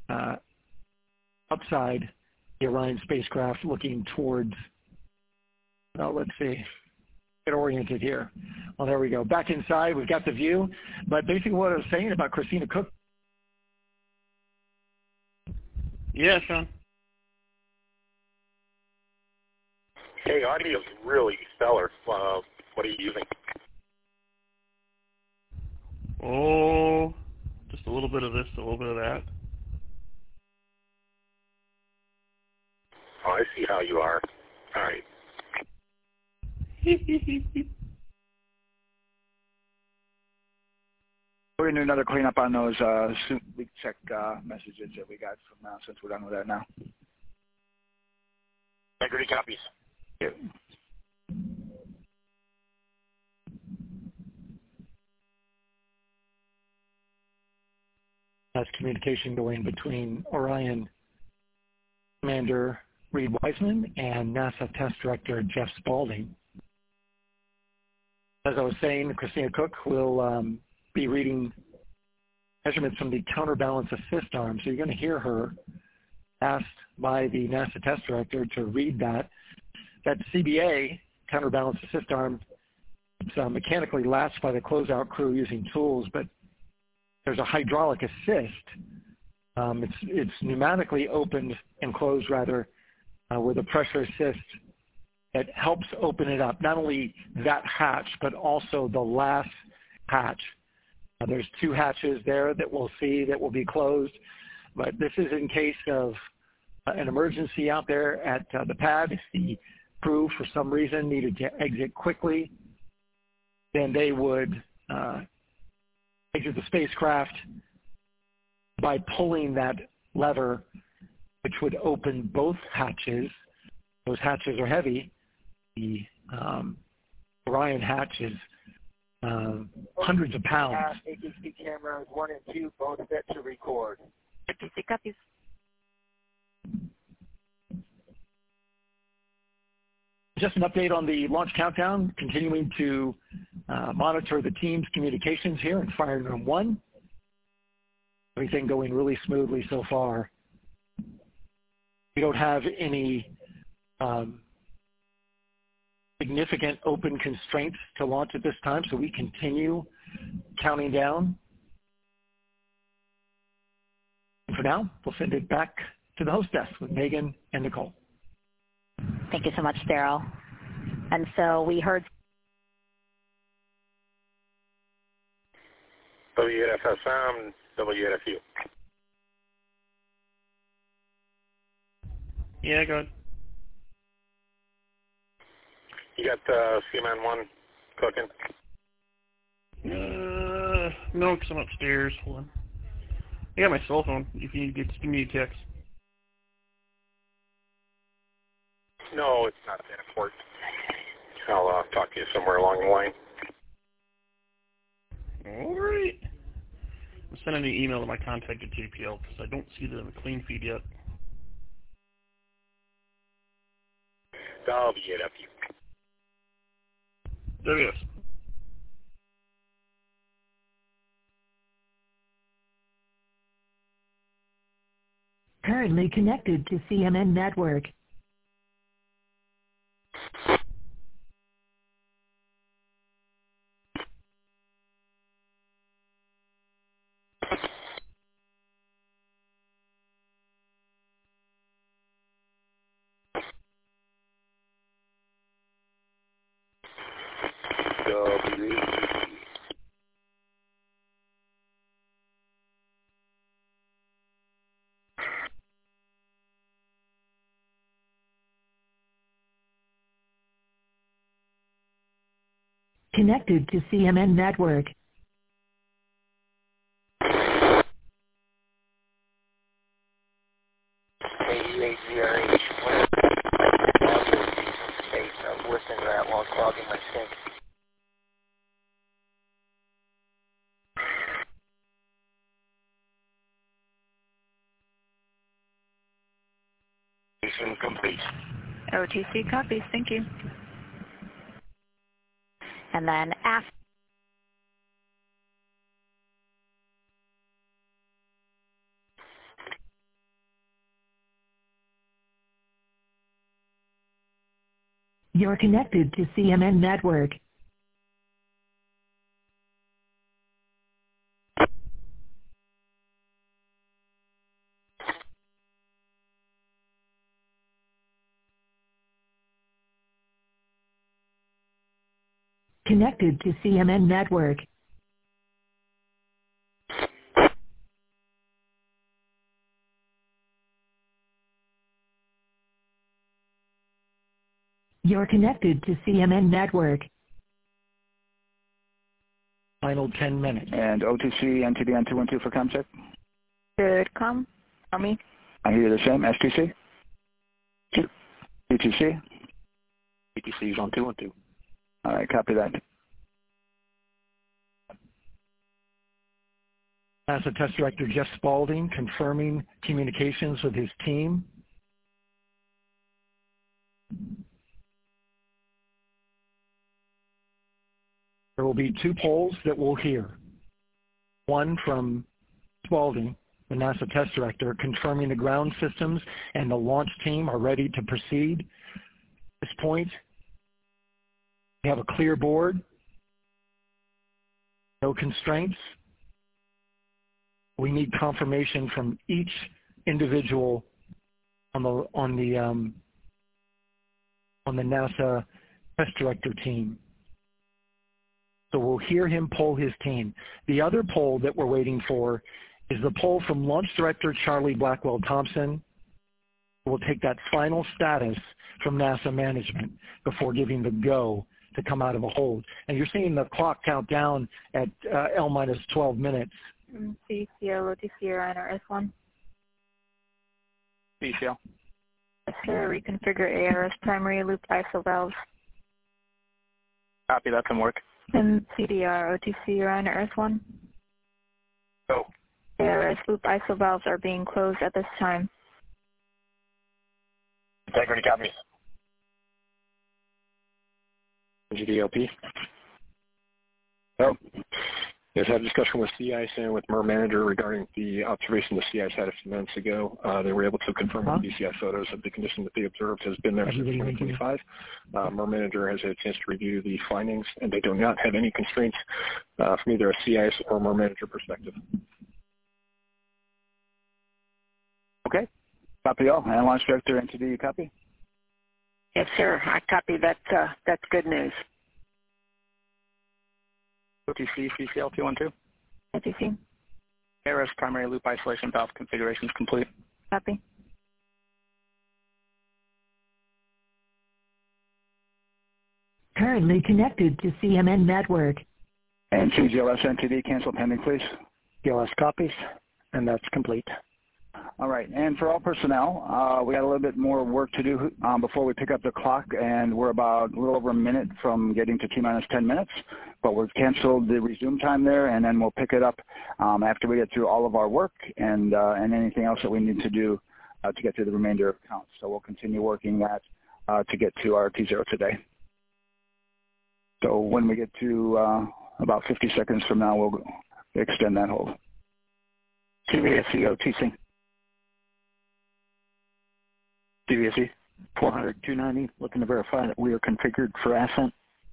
Speaker 11: outside the Orion spacecraft looking towards, let's see, get oriented here. Well, there we go. Back inside, we've got the view, but basically what I was saying about Christina Koch.
Speaker 3: Yeah, Sean.
Speaker 4: Hey, audio's really stellar. What are you using?
Speaker 3: Oh, just a little bit of this, a little bit of that.
Speaker 4: Oh, I see how you are. All right.
Speaker 9: We're going to do another cleanup on those leak check messages that we got from since we're done with that now.
Speaker 8: Integrity copies.
Speaker 9: Yep.
Speaker 11: That's communication going between Orion Commander Reed Wiseman and NASA Test Director Jeff Spaulding. As I was saying, Christina Koch will be reading measurements from the counterbalance assist arm. So you're going to hear her asked by the NASA Test Director to read that. That CBA, counterbalance assist arm, it's mechanically latched by the closeout crew using tools, but there's a hydraulic assist. It's pneumatically opened and closed, rather, with a pressure assist that helps open it up. Not only that hatch, but also the last hatch. There's two hatches there that we'll see that will be closed, but this is in case of an emergency out there at the pad. If the crew, for some reason, needed to exit quickly, then they would exit the spacecraft by pulling that lever, which would open both hatches. Those hatches are heavy. The Orion hatch is hundreds of pounds.
Speaker 12: ATC cameras 1 and 2 both set to record.
Speaker 6: ATC copies.
Speaker 11: Just an update on the launch countdown, continuing to monitor the team's communications here in Fire Room 1. Everything going really smoothly so far. We don't have any significant open constraints to launch at this time, so we continue counting down. And for now, we'll send it back to the host desk with Megan and Nicole.
Speaker 5: Thank you so much, Daryl. And so we heard
Speaker 4: WFSM, WFU.
Speaker 3: Yeah, go ahead.
Speaker 4: You got CMN 1 cooking?
Speaker 3: No, because I'm upstairs. Hold on. I got my cell phone. If you need to give me a text.
Speaker 4: No, it's not that important. I'll talk to you somewhere along the line.
Speaker 3: All right. I'm sending an email to my contact at JPL because I don't see the clean feed yet.
Speaker 4: WFU.
Speaker 3: WS.
Speaker 1: Currently connected to CMN Network. Connected to CMN Network.
Speaker 2: AUAGRH, space. I was listening to that while clogging my sink.
Speaker 8: Mission complete.
Speaker 6: OTC copies. Thank you.
Speaker 5: And then after
Speaker 1: You're connected to CMN Network. Connected to CMN Network. You're connected to CMN Network.
Speaker 11: Final 10 minutes.
Speaker 9: And OTC, NTD, on 212 for com check?
Speaker 6: Good com. Army.
Speaker 9: I hear the same. STC? ETC?
Speaker 13: ETC is on 212.
Speaker 9: All right, copy that.
Speaker 11: NASA Test Director Jeff Spaulding confirming communications with his team. There will be 2 polls that we'll hear. One from Spaulding, the NASA Test Director, confirming the ground systems and the launch team are ready to proceed. At this point, we have a clear board, no constraints. We need confirmation from each individual on the NASA Test Director team. So we'll hear him poll his team. The other poll that we're waiting for is the poll from Launch Director Charlie Blackwell Thompson. We'll take that final status from NASA management before giving the go to come out of a hold. And you're seeing the clock count down at L minus 12 minutes.
Speaker 6: CCL, OTC, or NRS1.
Speaker 13: CCL.
Speaker 6: Yes, sir. Reconfigure ARS primary loop ISO valves.
Speaker 13: Copy, that can work.
Speaker 6: And CDR, OTC, or NRS1.
Speaker 13: Go.
Speaker 6: ARS loop ISO valves are being closed at this time.
Speaker 13: Integrity copies. GDLP.
Speaker 14: Oh. Yes, I had a discussion with CIS and with MER Manager regarding the observation the CIS had a few minutes ago. They were able to confirm with BCI photos that the condition that they observed has been there since 2025. MER Manager has had a chance to review the findings, and they do not have any constraints from either a CIS or MER Manager perspective.
Speaker 9: Okay. Copy all. And Launch Director, NTD, you copy?
Speaker 12: Yes, sir. I copy that. That's good news.
Speaker 13: OTC, CCL 212.
Speaker 6: OTC.
Speaker 13: ARS primary loop isolation valve configuration is complete.
Speaker 6: Copy.
Speaker 1: Currently connected to CMN Network.
Speaker 9: And CGLS NTD, cancel pending, please.
Speaker 13: CGLS copies, and that's complete.
Speaker 9: All right, and for all personnel, we got a little bit more work to do before we pick up the clock, and we're about a little over a minute from getting to T-minus 10 minutes, but we've canceled the resume time there, and then we'll pick it up after we get through all of our work and anything else that we need to do to get through the remainder of counts. So we'll continue working that to get to our T0 today. So when we get to about 50 seconds from now, we'll extend that hold.
Speaker 13: CVSE, OTC. CVSE 400-290, looking to verify that we are configured for ascent.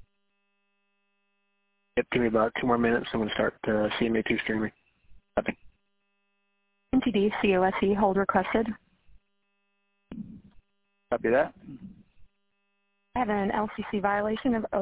Speaker 13: Yep, give me about 2 more minutes. I'm going to start CMA2 streaming. Nothing.
Speaker 6: NTD, COSE, hold requested.
Speaker 9: Copy that.
Speaker 6: I have an LCC violation of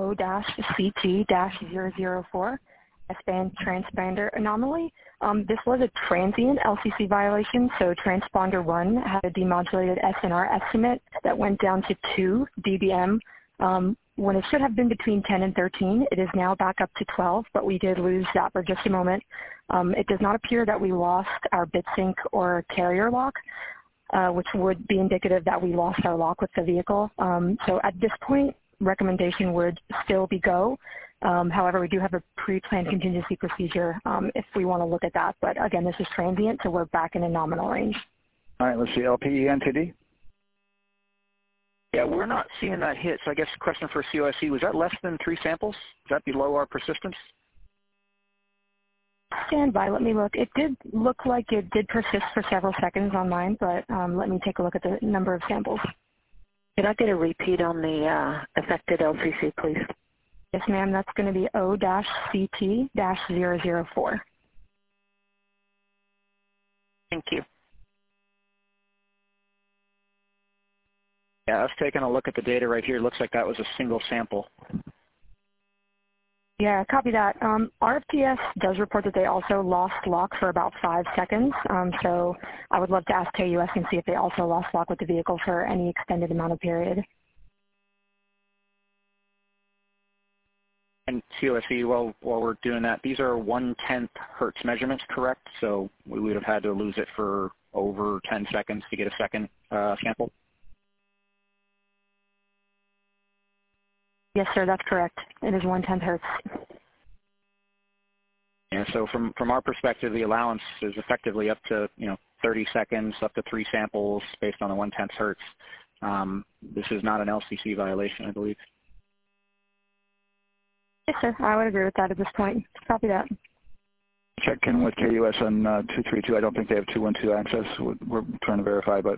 Speaker 6: O-CT-004, S-band transponder anomaly. This was a transient LCC violation, so transponder 1 had a demodulated SNR estimate that went down to 2 dBm when it should have been between 10 and 13. It is now back up to 12, but we did lose that for just a moment. It does not appear that we lost our bit sync or carrier lock, which would be indicative that we lost our lock with the vehicle. So at this point, recommendation would still be go. However, we do have a pre-planned contingency procedure if we want to look at that. But again, this is transient, so we're back in a nominal range.
Speaker 9: All right, let's see, LPE NTD.
Speaker 13: Yeah, we're not seeing that hit. So I guess the question for COSE, was that less than 3 samples? Is that below our persistence?
Speaker 15: Stand by. Let me look. It did look like it did persist for several seconds on mine, but let me take a look at the number of samples.
Speaker 16: Could I get a repeat on the affected LCC, please?
Speaker 15: Yes, ma'am. That's going to be O-CT-004.
Speaker 16: Thank you.
Speaker 13: Yeah, I was taking a look at the data right here. It looks like that was a single sample.
Speaker 15: Yeah, copy that. RFTS does report that they also lost lock for about 5 seconds. So I would love to ask KUS and see if they also lost lock with the vehicle for any extended amount of period.
Speaker 13: And COSE, while we're doing that, these are 1/10 hertz measurements, correct? So we would have had to lose it for over 10 seconds to get a second sample?
Speaker 15: Yes, sir, that's correct. It is 1/10 hertz.
Speaker 13: And so from our perspective, the allowance is effectively up to 30 seconds, up to 3 samples based on the 1/10 hertz. This is not an LCC violation, I believe.
Speaker 15: Yes, sir. I would agree with that at this point. Copy that.
Speaker 9: Check in with KUS on 232. I don't think they have 212 access. We're trying to verify, but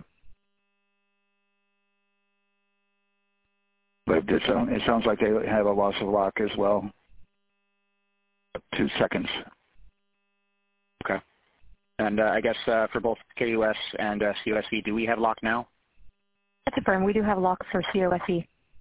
Speaker 9: it sounds like they have a loss of lock as well. 2 seconds.
Speaker 13: Okay. And I guess for both KUS and COSE, do we have lock now?
Speaker 15: That's affirmed. We do have lock for COSE.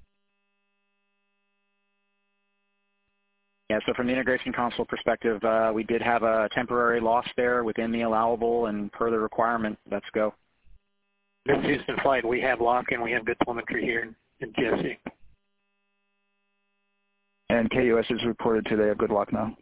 Speaker 13: Yeah, so from the integration console perspective, we did have a temporary loss there within the allowable, and per the requirement, let's go.
Speaker 11: This is Houston Flight. We have lock and we have good telemetry here in GSC.
Speaker 9: And KUS is reported today a good lock now.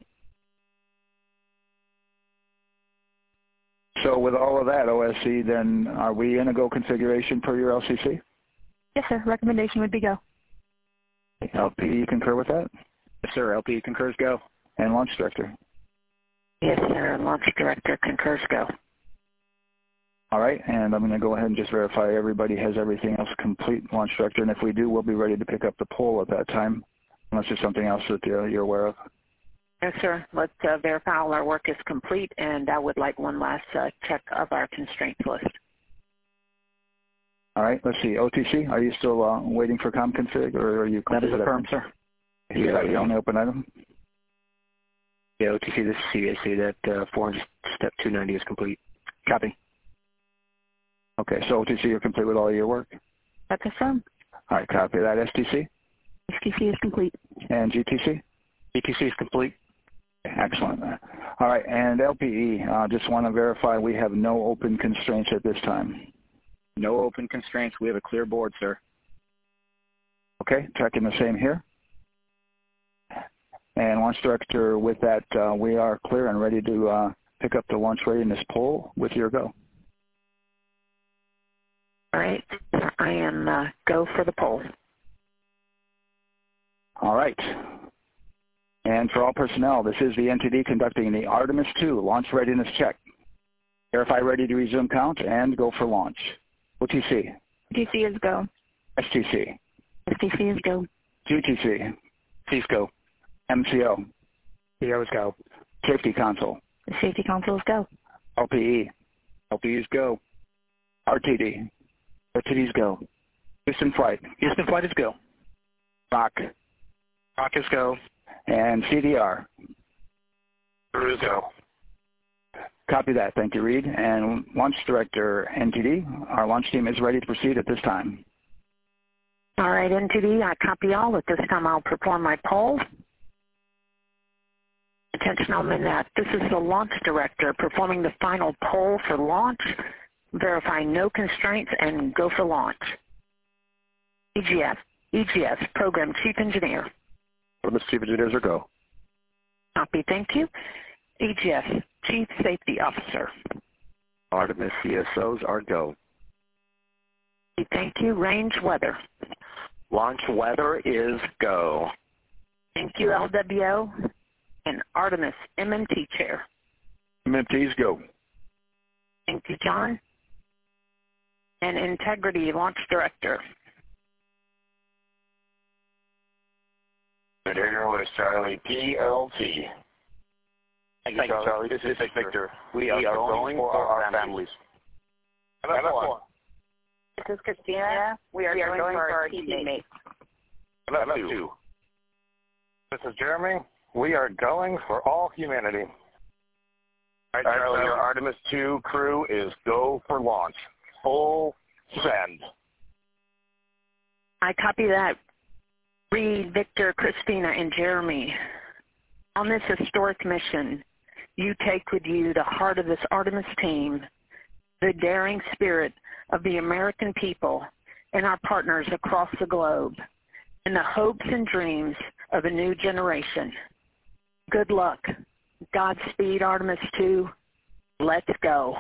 Speaker 9: So with all of that, OSC, then are we in a go configuration per your LCC?
Speaker 15: Yes, sir. Recommendation would be go.
Speaker 9: LP, you concur with that?
Speaker 13: Yes, sir. LP concurs go.
Speaker 9: And launch director?
Speaker 16: Yes, sir. Launch director concurs go.
Speaker 9: All right, and I'm going to go ahead and just verify everybody has everything else complete, launch director. And if we do, we'll be ready to pick up the poll at that time, unless there's something else that you're aware of.
Speaker 16: Yes, sir. Let's verify all our work is complete, and I would like one last check of our constraints list.
Speaker 9: All right, let's see. OTC, are you still waiting for ComConfig, or are you?
Speaker 13: That is affirmed, sir.
Speaker 9: Yeah, the only open item?
Speaker 10: Yeah, OTC, this is CVAC. That 400 step 290 is complete.
Speaker 9: Copy. Okay, so OTC, you're complete with all your work?
Speaker 16: That's affirmed.
Speaker 9: All right, copy that. STC?
Speaker 16: STC is complete.
Speaker 9: And GTC?
Speaker 10: GTC is complete.
Speaker 9: Excellent. All right, and LPE, just want to verify we have no open constraints at this time.
Speaker 13: No open constraints. We have a clear board, sir.
Speaker 9: Okay, checking the same here. And launch director, with that, we are clear and ready to pick up the launch readiness poll with your go.
Speaker 16: All right, I am go for the poll.
Speaker 9: All right. And for all personnel, this is the NTD conducting the Artemis II launch readiness check. Verify ready to resume count and go for launch. OTC.
Speaker 15: GTC is go.
Speaker 9: STC.
Speaker 15: STC is go.
Speaker 9: GTC.
Speaker 10: C's go.
Speaker 9: MCO.
Speaker 10: CO is go.
Speaker 9: Safety console.
Speaker 15: The safety console is go.
Speaker 9: LPE.
Speaker 13: LPE is go.
Speaker 9: RTD.
Speaker 10: RTD is go.
Speaker 9: Houston Flight.
Speaker 10: Houston Flight is go.
Speaker 9: ROC.
Speaker 10: ROC is go.
Speaker 9: And CDR.
Speaker 10: Crew is go.
Speaker 9: Copy that. Thank you, Reed. And launch director, NTD, our launch team is ready to proceed at this time.
Speaker 16: All right, NTD, I copy all. At this time, I'll perform my poll. Attention on the net. This is the launch director performing the final poll for launch. Verify no constraints and go for launch. EGS, Program Chief Engineer.
Speaker 14: Artemis Chief Engineers are go.
Speaker 16: Copy, thank you. EGS, Chief Safety Officer.
Speaker 14: Artemis CSOs are go.
Speaker 16: Thank you. Range weather.
Speaker 8: Launch weather is go.
Speaker 16: Thank you, LWO. And Artemis MMT Chair.
Speaker 14: MMTs go.
Speaker 16: Thank you, John. And Integrity Launch Director.
Speaker 8: Here was Charlie PLT.
Speaker 2: Thank you, Charlie. This is Victor. We are going for our families.
Speaker 8: MS1.
Speaker 17: This is Christina. We are going for our teammates.
Speaker 8: MS2. This is Jeremy. We are going for all humanity. All right, Charlie, your Artemis 2 crew is go for launch. Full send.
Speaker 16: I copy that. Reed, Victor, Christina, and Jeremy. On this historic mission, you take with you the heart of this Artemis team, the daring spirit of the American people and our partners across the globe, and the hopes and dreams of a new generation. Good luck. Godspeed, Artemis 2. Let's go.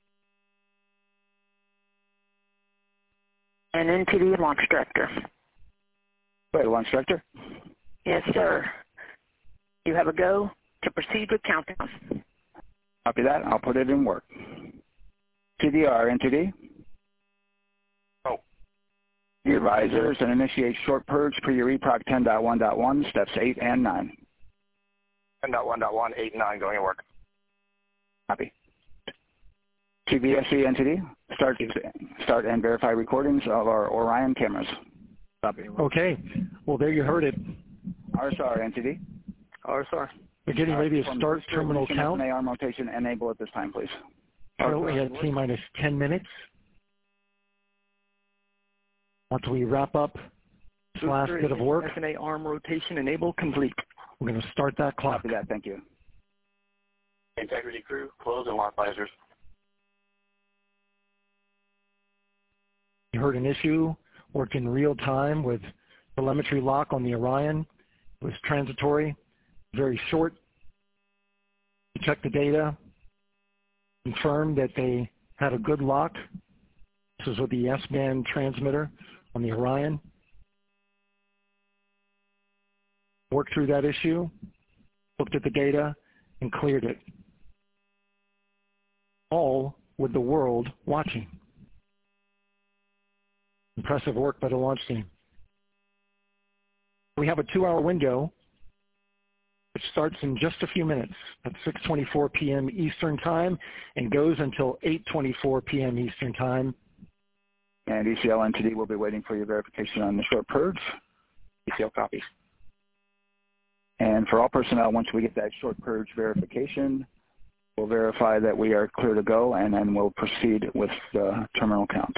Speaker 16: And into the launch director.
Speaker 9: Wait, launch director?
Speaker 16: Yes, sir. You have a go to proceed with countdown.
Speaker 9: Copy that. I'll put it in work. TDR, NTD.
Speaker 8: Oh.
Speaker 9: The advisors and initiate short purge per your EPROC 10.1.1, steps 8 and 9.
Speaker 8: 10.1.1, 8 and 9 going to work.
Speaker 9: Copy. TVSE entity, start and verify recordings of our Orion cameras. Copy.
Speaker 11: Okay. Well, there you heard it.
Speaker 9: RSR entity.
Speaker 2: RSR.
Speaker 11: We're getting ready to start terminal count.
Speaker 9: ARM rotation enable at this time, please.
Speaker 11: Currently at T-minus 10 minutes. Once we wrap up this last bit of work.
Speaker 2: SNA arm rotation enable complete.
Speaker 11: We're going to start that clock.
Speaker 9: Copy that. Thank you.
Speaker 8: Integrity crew, close and lock visors.
Speaker 11: You heard an issue, worked in real time with telemetry lock on the Orion. It was transitory, very short. We checked the data, confirmed that they had a good lock. This is with the S-band transmitter on the Orion. Worked through that issue, looked at the data, and cleared it. All with the world watching. Impressive work by the launch team. We have a 2-hour window, which starts in just a few minutes at 6:24 p.m. Eastern Time and goes until 8:24 p.m. Eastern Time.
Speaker 9: And ECL entity will be waiting for your verification on the short purge. ECL copies. And for all personnel, once we get that short purge verification, we'll verify that we are clear to go, and then we'll proceed with the terminal count.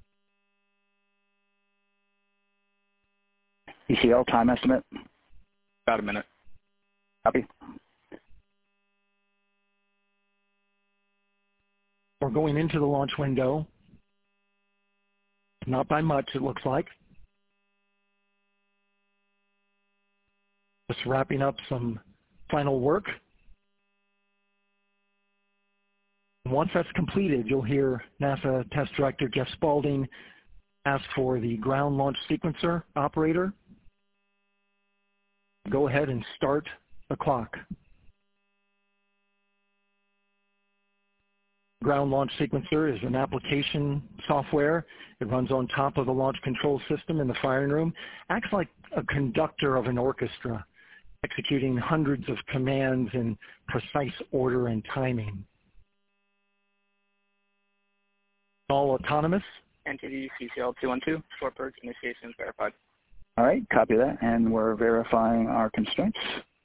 Speaker 9: ECL time estimate?
Speaker 13: About a minute.
Speaker 9: Copy.
Speaker 11: We're going into the launch window. Not by much, it looks like. Just wrapping up some final work. Once that's completed, you'll hear NASA Test Director Jeff Spaulding ask for the ground launch sequencer operator. Go ahead and start the clock. Ground launch sequencer is an application software. It runs on top of the launch control system in the firing room. Acts like a conductor of an orchestra, executing hundreds of commands in precise order and timing. All autonomous.
Speaker 2: Entity CCL 212, short purge initiation verified.
Speaker 9: All right, copy that, and we're verifying our constraints.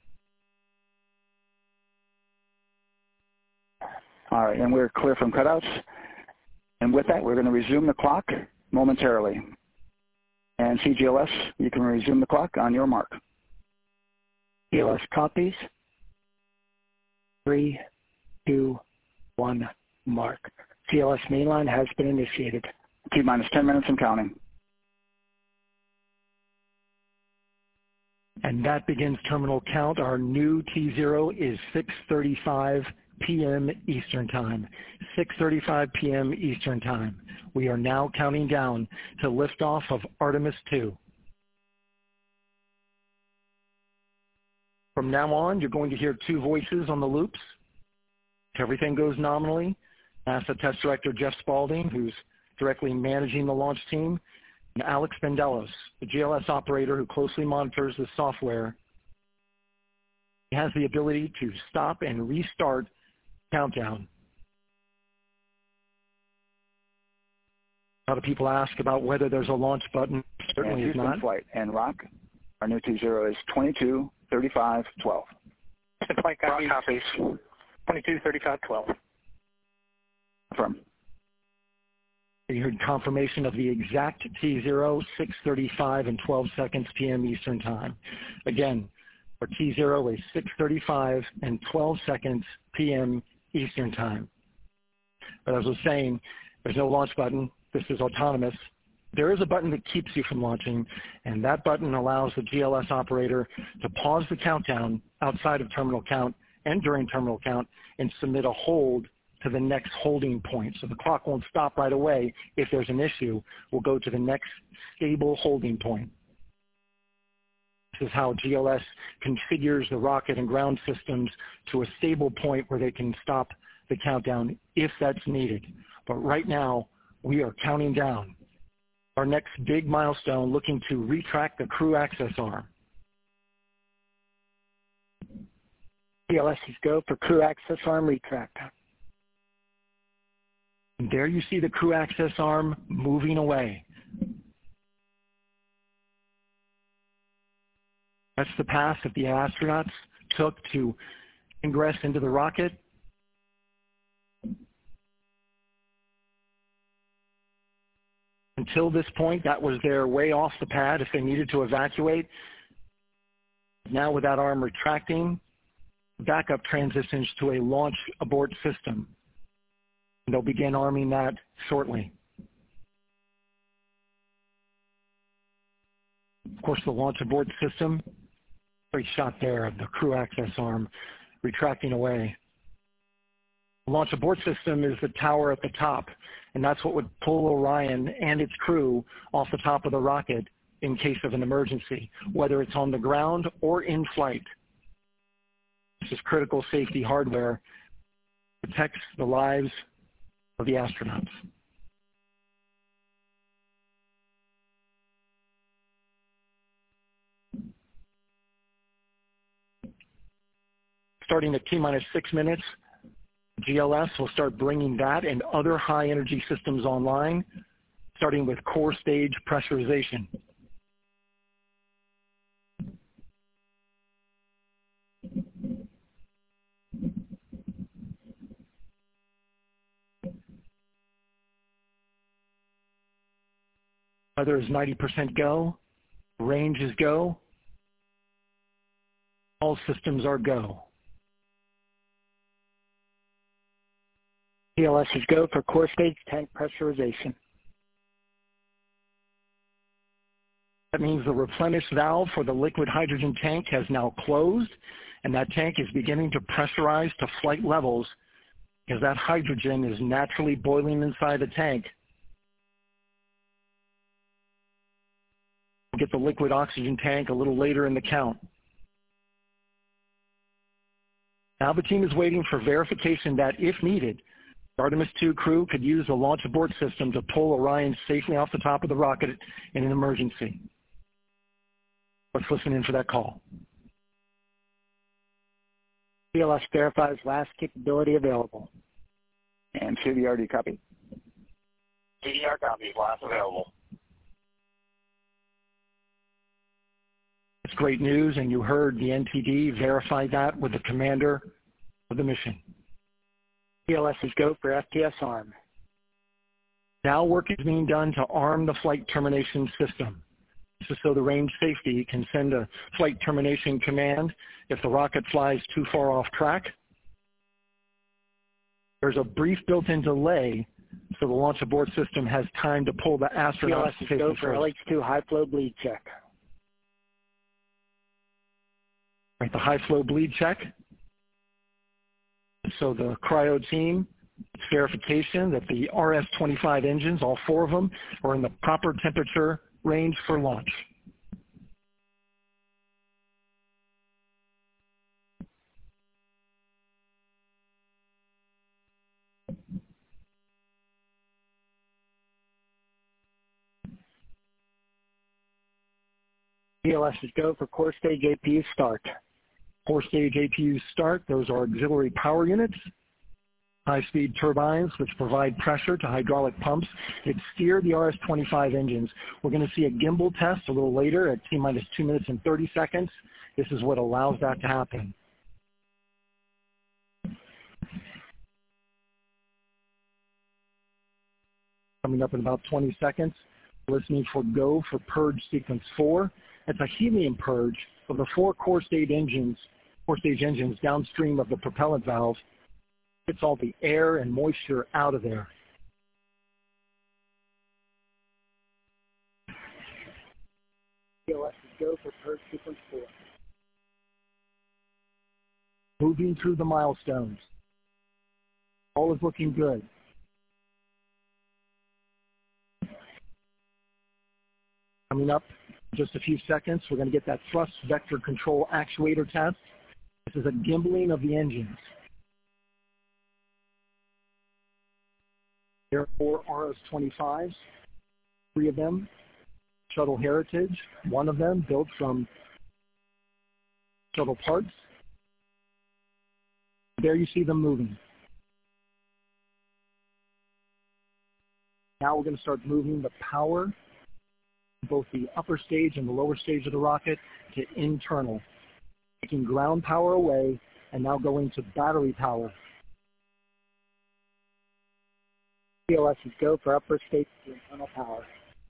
Speaker 9: All right, and we're clear from cutouts. And with that, we're going to resume the clock momentarily. And CGLS, you can resume the clock on your mark.
Speaker 12: CGLS copies. 3, 2, 1, mark. CLS mainline has been initiated.
Speaker 9: T-minus 10 minutes and counting.
Speaker 11: And that begins terminal count. Our new T0 is 6:35 p.m. Eastern Time. 6:35 p.m. Eastern Time. We are now counting down to liftoff of Artemis 2. From now on, you're going to hear two voices on the loops. If everything goes nominally, NASA Test Director Jeff Spaulding, who's directly managing the launch team, and Alex Vandelos, the GLS operator who closely monitors the software has the ability to stop and restart countdown. A lot of people ask about whether there's a launch button. Certainly is not.
Speaker 9: Flight and Rock, our new 20 is 22:35:12.
Speaker 12: Flight copies 22:35:12.
Speaker 9: Confirm.
Speaker 11: You heard confirmation of the exact T0, 6:35 and 12 seconds p.m. Eastern Time. Again, our T0 is 6:35 and 12 seconds p.m. Eastern Time. But as I was saying, there's no launch button. This is autonomous. There is a button that keeps you from launching, and that button allows the GLS operator to pause the countdown outside of terminal count and during terminal count and submit a hold to the next holding point. So the clock won't stop right away. If there's an issue, we'll go to the next stable holding point. This is how GLS configures the rocket and ground systems to a stable point where they can stop the countdown if that's needed. But right now, we are counting down our next big milestone, looking to retract the crew access arm.
Speaker 12: GLS is go for crew access arm retract.
Speaker 11: And there you see the crew access arm moving away. That's the path that the astronauts took to ingress into the rocket. Until this point, that was their way off the pad if they needed to evacuate. Now with that arm retracting, backup transitions to a launch abort system. They'll begin arming that shortly. Of course, the launch abort system, great shot there of the crew access arm retracting away. The launch abort system is the tower at the top, and that's what would pull Orion and its crew off the top of the rocket in case of an emergency, whether it's on the ground or in flight. This is critical safety hardware that protects the lives of the astronauts. Starting at T-minus 6 minutes, GLS will start bringing that and other high-energy systems online, starting with core stage pressurization. Weather is 90% go, range is go, all systems are go.
Speaker 12: GLS is go for core stage tank pressurization.
Speaker 11: That means the replenish valve for the liquid hydrogen tank has now closed, and that tank is beginning to pressurize to flight levels because that hydrogen is naturally boiling inside the tank. We'll get the liquid oxygen tank a little later in the count. Now the team is waiting for verification that, if needed, the Artemis II crew could use the launch abort system to pull Orion safely off the top of the rocket in an emergency. Let's listen in for that call.
Speaker 12: GLS verifies last capability available.
Speaker 9: And CDR, copy?
Speaker 8: CDR copy, last available.
Speaker 11: It's great news, and you heard the NTD verify that with the commander of the mission.
Speaker 12: GLS is go for FTS arm.
Speaker 11: Now work is being done to arm the flight termination system. This is so the range safety can send a flight termination command if the rocket flies too far off track. There's a brief built-in delay so the launch abort system has time to pull the astronauts
Speaker 12: GLS is go for LH2 high flow bleed check. Right,
Speaker 11: the high flow bleed check. So the cryo team, verification that the RS-25 engines, all 4 of them, are in the proper temperature range for launch.
Speaker 12: GLS is go for core stage APU start.
Speaker 11: Core stage APUs start. Those are auxiliary power units, high-speed turbines which provide pressure to hydraulic pumps that steer the RS-25 engines. We're going to see a gimbal test a little later at T-minus 2 minutes and 30 seconds. This is what allows that to happen. Coming up in about 20 seconds, listening for go for purge sequence 4. That's a helium purge of the 4 core stage engines downstream of the propellant valve. Gets all the air and moisture out of there.
Speaker 12: TLS is go for purge sequence 4.
Speaker 11: Moving through the milestones. All is looking good. Coming up in just a few seconds, we're going to get that thrust vector control actuator test. This is a gimbaling of the engines. There are 4 RS-25s, 3 of them Shuttle Heritage, 1 of them built from shuttle parts. There you see them moving. Now we're going to start moving the power, both the upper stage and the lower stage of the rocket, to internal, taking ground power away and now going to battery power.
Speaker 12: TLS is go for upper stage to internal power.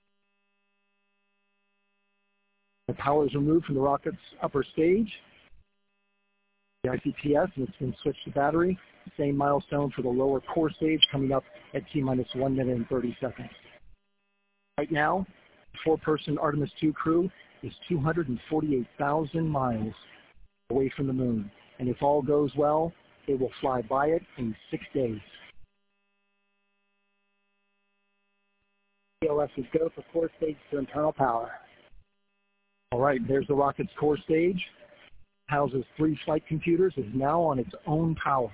Speaker 11: The power is removed from the rocket's upper stage, the ICPS, and it's been switched to battery. Same milestone for the lower core stage coming up at T-minus 1 minute and 30 seconds. Right now, the 4-person Artemis II crew is 248,000 miles away from the moon. And if all goes well, they will fly by it in 6 days.
Speaker 12: TLS is go for core stage to internal power.
Speaker 11: All right, there's the rocket's core stage. Houses 3 flight computers, is now on its own power.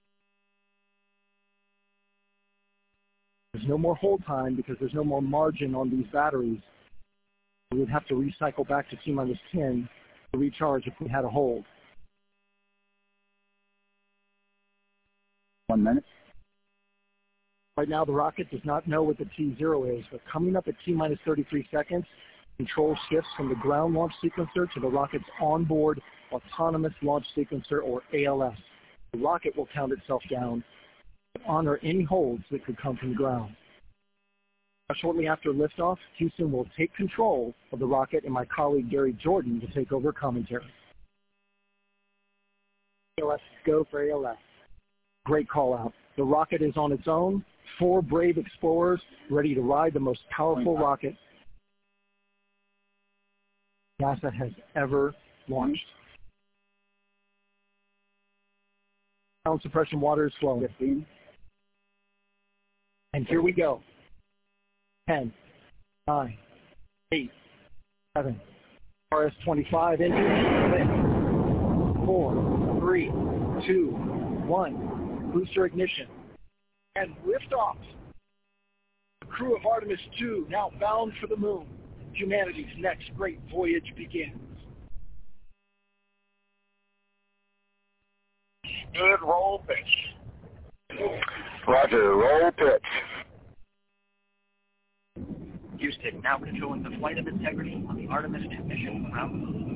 Speaker 11: There's no more hold time because there's no more margin on these batteries. We would have to recycle back to T-minus 10 to recharge if we had a hold.
Speaker 9: 1 minute.
Speaker 11: Right now the rocket does not know what the T0 is, but coming up at T-minus 33 seconds, control shifts from the ground launch sequencer to the rocket's onboard autonomous launch sequencer, or ALS. The rocket will count itself down to honor any holds that could come from the ground. Shortly after liftoff, Houston will take control of the rocket and my colleague Gary Jordan will take over commentary.
Speaker 12: ALS, go for ALS.
Speaker 11: Great call out. The rocket is on its own. 4 brave explorers ready to ride the most powerful rocket NASA has ever launched. Sound suppression water is flowing.
Speaker 9: 15.
Speaker 11: And here we go. 10, 9, 8, 7. RS-25 engine. 4, 3, 2, 1. Booster ignition. And liftoff. The crew of Artemis II now bound for the moon. Humanity's next great voyage begins.
Speaker 3: Good roll pitch.
Speaker 4: Roger, roll pitch.
Speaker 10: Houston, now controlling the flight of integrity on the Artemis II mission around the moon.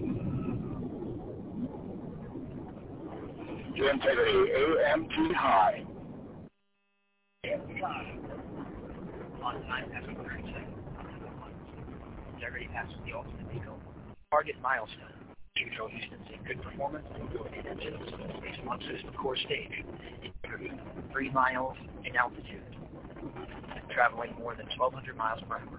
Speaker 4: To integrity, AMT high.
Speaker 10: AMT high. On time, passing 30 seconds. Integrity passes the ultimate vehicle. Target milestone. Control Houston seeing good performance and ability engines. Space Launch System core stage. 3 miles in altitude. Traveling more than 1,200 miles per hour.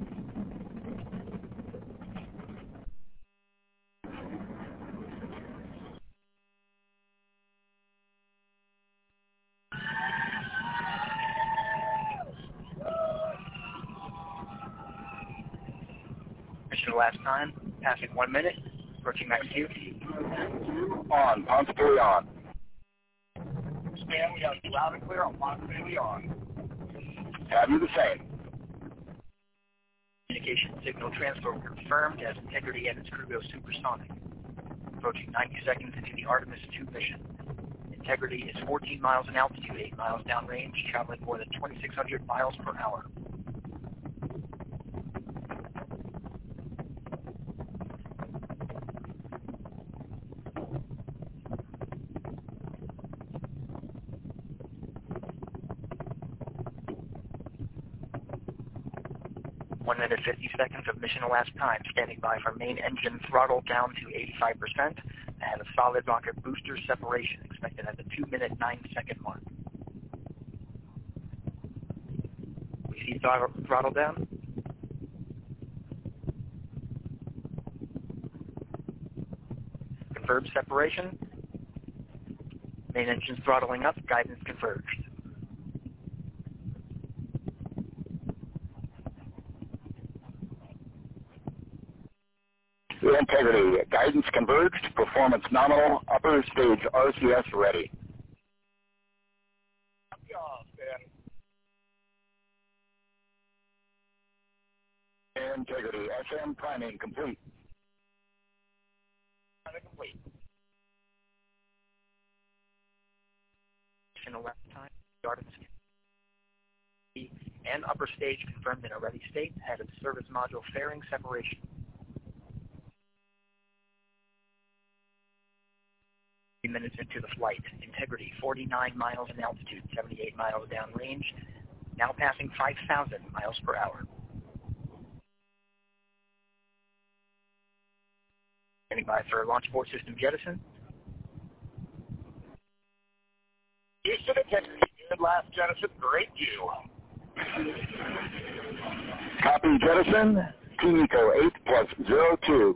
Speaker 10: Mission last time, passing 1 minute, approaching max Q.
Speaker 4: On, pump 3 on.
Speaker 10: Span, we have you loud and clear on pump 3 on.
Speaker 4: Have you the same?
Speaker 10: Communication signal transfer confirmed as integrity and its crew go supersonic. approaching 90 seconds into the Artemis II mission. Integrity is 14 miles in altitude, 8 miles downrange, traveling more than 2,600 miles per hour. One minute 50 seconds of mission elapsed time, standing by for main engine throttle down to 85%, and a solid rocket booster separation expected at the 2-minute 9-second mark. We see throttle down. Confirmed separation. Main engine throttling up, guidance converged.
Speaker 9: Integrity, guidance converged, performance nominal, upper stage RCS ready. Integrity, SM priming complete.
Speaker 10: Complete. Mission elapsed time, Artemis and upper stage confirmed in a ready state, ahead of service module fairing separation. Minutes into the flight. Integrity, 49 miles in altitude, 78 miles downrange, now passing 5,000 miles per hour. Standing by for launch abort system jettison.
Speaker 8: Houston, Integrity, good last jettison, great view.
Speaker 9: Copy jettison, Team Eco 8+02.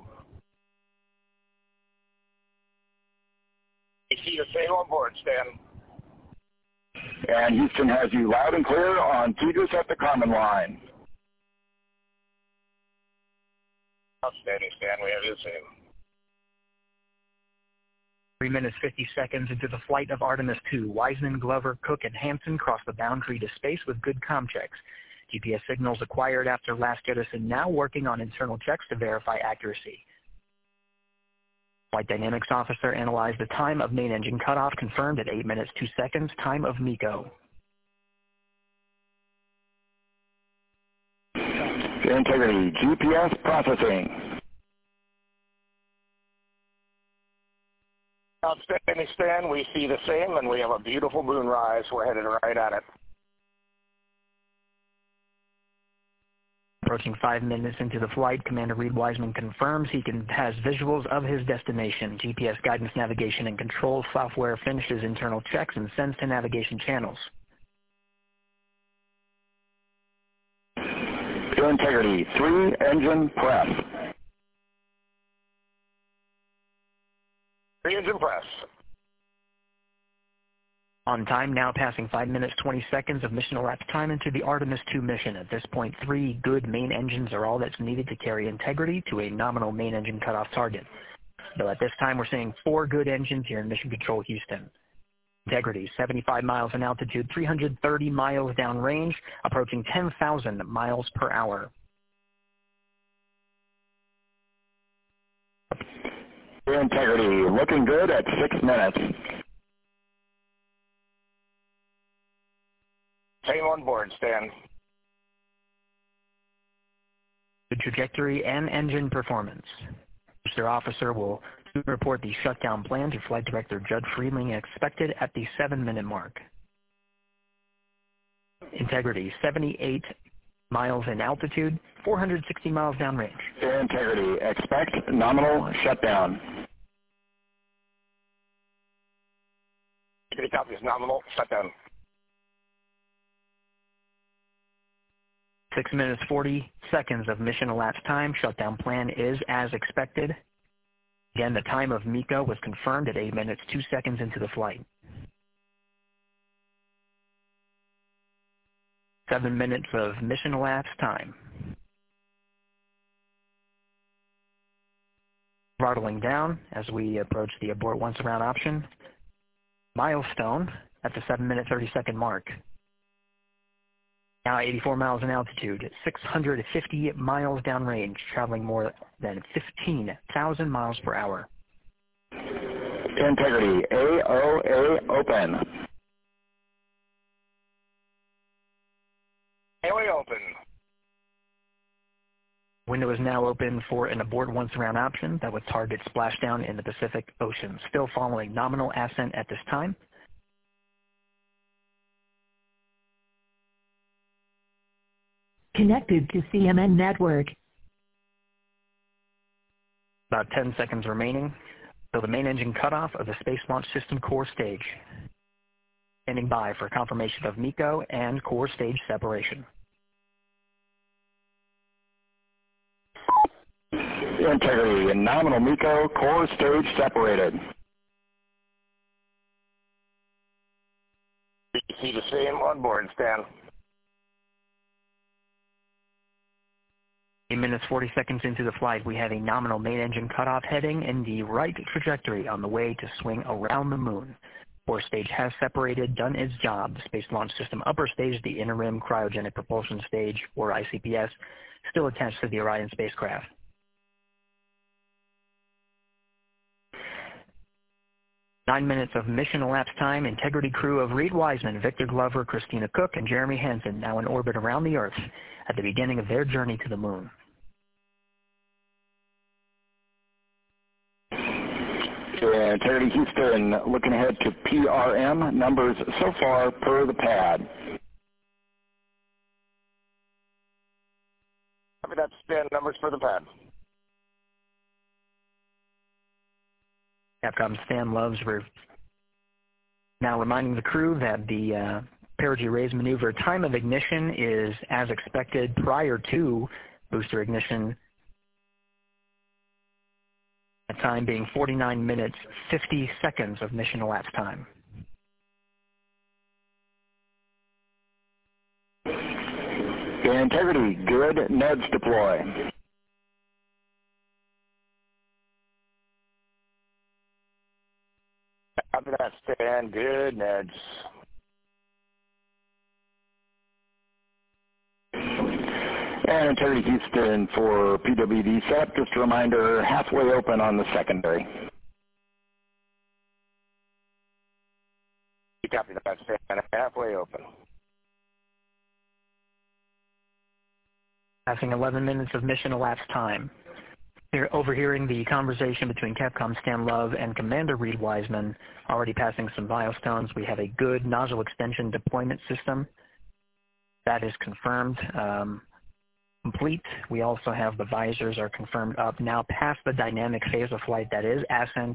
Speaker 8: We see you sail on board, Stan.
Speaker 9: And Houston has you loud and clear on Tigris at the common line.
Speaker 8: Outstanding, Stan. We have you the same.
Speaker 10: 3 minutes 50 seconds into the flight of Artemis II, Wiseman, Glover, Cook, and Hansen cross the boundary to space with good comm checks. GPS signals acquired after last jettison now working on internal checks to verify accuracy. Flight Dynamics Officer analyzed the time of main engine cutoff, confirmed at 8 minutes 2 seconds, time of MECO.
Speaker 9: Integrity, GPS processing.
Speaker 8: Outstanding, Stan. We see the same, and we have a beautiful moonrise. We're headed right at it.
Speaker 10: Approaching 5 minutes into the flight, Commander Reed Wiseman confirms he has visuals of his destination. GPS guidance, navigation, and control software finishes internal checks and sends to navigation channels.
Speaker 9: Integrity, 3 engine press.
Speaker 8: 3 engine press.
Speaker 10: On time, now passing 5 minutes 20 seconds of mission elapsed time into the Artemis II mission. At this point, 3 good main engines are all that's needed to carry Integrity to a nominal main engine cutoff target. So at this time, we're seeing 4 good engines here in Mission Control Houston. Integrity, 75 miles in altitude, 330 miles downrange, approaching 10,000 miles per hour.
Speaker 9: Integrity, looking good at 6 minutes.
Speaker 8: Same on board, Stan.
Speaker 10: The trajectory and engine performance. Mr. Officer will report the shutdown plan to Flight Director Judd Freeling, expected at the 7-minute mark. Integrity, 78 miles in altitude, 460 miles downrange.
Speaker 9: Integrity, expect nominal shutdown.
Speaker 8: Integrity copies nominal shutdown.
Speaker 10: 6 minutes 40 seconds of mission elapsed time. Shutdown plan is as expected. Again, the time of MECO was confirmed at 8 minutes 2 seconds into the flight. 7 minutes of mission elapsed time. Throttling down as we approach the abort once around option. Milestone at the 7 minute 30 second mark. Now 84 miles in altitude, 650 miles downrange, traveling more than 15,000 miles per hour.
Speaker 9: Integrity, AOA open.
Speaker 8: AOA open.
Speaker 10: Window is now open for an abort once around option that would target splashdown in the Pacific Ocean. Still following nominal ascent at this time.
Speaker 1: Connected to CMN network.
Speaker 10: About 10 seconds remaining. So the main engine cutoff of the Space Launch System core stage. Standing by for confirmation of MECO and core stage separation.
Speaker 9: Integrity and nominal MECO, core stage separated.
Speaker 8: You see the same on board, Stan.
Speaker 10: 8 minutes, 40 seconds into the flight, we have a nominal main engine cutoff heading in the right trajectory on the way to swing around the moon. Core stage has separated, done its job. The Space Launch System upper stage, the interim cryogenic propulsion stage, or ICPS, still attached to the Orion spacecraft. Nine minutes of mission elapsed time. Integrity crew of Reid Wiseman, Victor Glover, Christina Cook, and Jeremy Hansen now in orbit around the Earth at the beginning of their journey to the moon.
Speaker 9: Integrity Houston looking ahead to PRM. Numbers so far per the pad.
Speaker 8: Copy that, Stan. Numbers for the pad.
Speaker 10: Capcom Stan Loves now reminding the crew that the perigee raise maneuver time of ignition is as expected prior to booster ignition. That time being 49 minutes, 50 seconds of mission elapsed time.
Speaker 9: Integrity, good. NEDS deploy.
Speaker 8: Copy that, Stan. Good, Neds.
Speaker 9: And Integrity Houston for PWD SEP. Just a reminder, halfway open on the secondary.
Speaker 8: Copy that, Stan. Halfway open.
Speaker 10: Passing 11 minutes of mission elapsed time. You're overhearing the conversation between Capcom Stan Love and Commander Reid Wiseman, already passing some milestones. We have a good nozzle extension deployment system. That is confirmed, complete. We also have the visors are confirmed up, now past the dynamic phase of flight, that is ascent.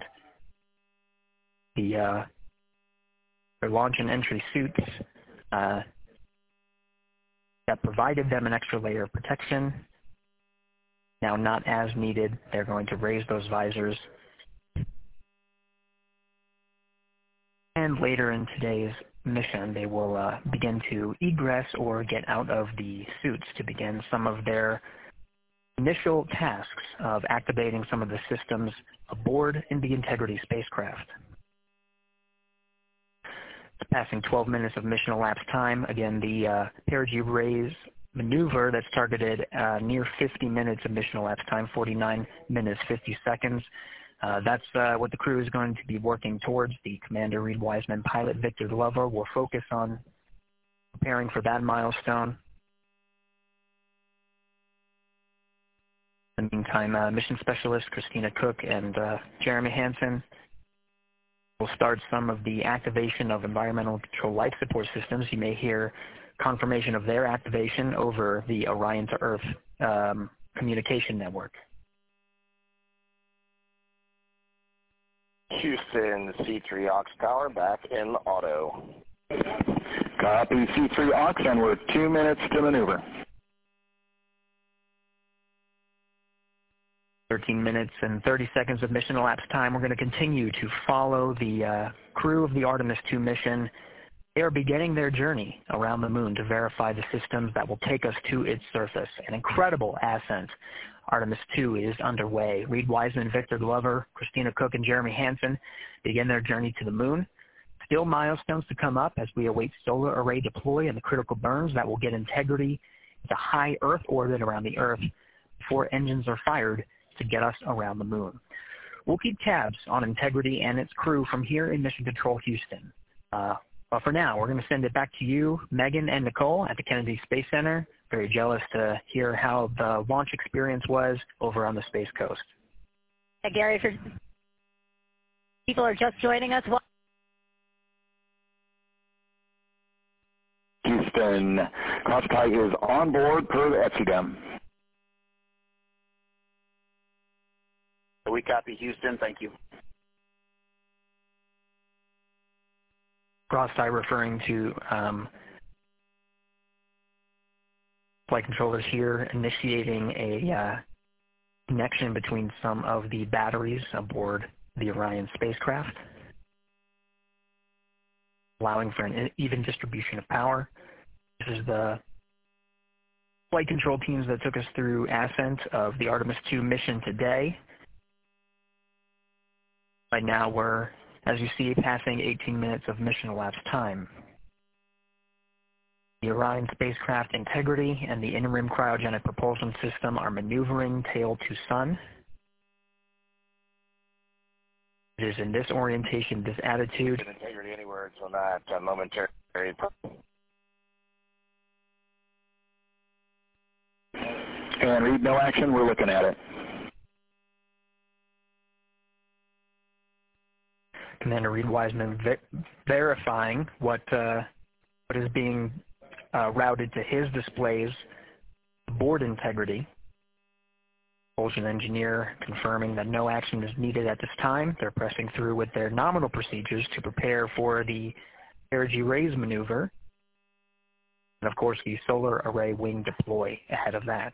Speaker 10: Their launch and entry suits that provided them an extra layer of protection. Now not as needed. They're going to raise those visors. And later in today's mission, they will begin to egress or get out of the suits to begin some of their initial tasks of activating some of the systems aboard in the Integrity spacecraft. It's passing 12 minutes of mission elapsed time. Again, the perigee raise maneuver that's targeted near 50 minutes of mission elapsed time, 49 minutes, 50 seconds. That's what the crew is going to be working towards. The Commander Reid Wiseman, pilot Victor Glover will focus on preparing for that milestone. In the meantime, mission specialist Christina Cook and Jeremy Hansen will start some of the activation of environmental control life support systems. You may hear confirmation of their activation over the Orion to Earth communication network.
Speaker 8: Houston, C3 aux power back in auto.
Speaker 9: Copy C3 aux, and we're 2 minutes to maneuver.
Speaker 10: 13 minutes and 30 seconds of mission elapsed time. We're going to continue to follow the crew of the Artemis II mission. They are beginning their journey around the moon to verify the systems that will take us to its surface. An incredible ascent. Artemis II is underway. Reid Wiseman, Victor Glover, Christina Cook, and Jeremy Hansen begin their journey to the moon. Still milestones to come up as we await solar array deploy and the critical burns that will get Integrity into high Earth orbit around the Earth before engines are fired to get us around the moon. we'll keep tabs on Integrity and its crew from here in Mission Control Houston. But for now, we're going to send it back to you, Megan and Nicole at the Kennedy Space Center. Very jealous to hear how the launch experience was over on the Space Coast.
Speaker 5: Hey, Gary, if people are just joining us,
Speaker 9: Houston, Crosstie is on board per ETSUDEM.
Speaker 18: We copy, Houston. Thank you.
Speaker 10: Crosstie referring to flight controllers here initiating a connection between some of the batteries aboard the Orion spacecraft, allowing for an even distribution of power. This is the flight control teams that took us through ascent of the Artemis II mission today. Right now we're, as you see, passing 18 minutes of mission elapsed time. The Orion spacecraft Integrity and the in-rim cryogenic propulsion system are maneuvering tail to sun. It is in this orientation, this attitude.
Speaker 8: Integrity anywhere until that momentary.
Speaker 9: And read no action, we're looking at it.
Speaker 10: Commander Reed Wiseman verifying what is being routed to his displays aboard Integrity. Propulsion engineer confirming that no action is needed at this time. They're pressing through with their nominal procedures to prepare for the perigee raise maneuver. And of course, the solar array wing deploy ahead of that.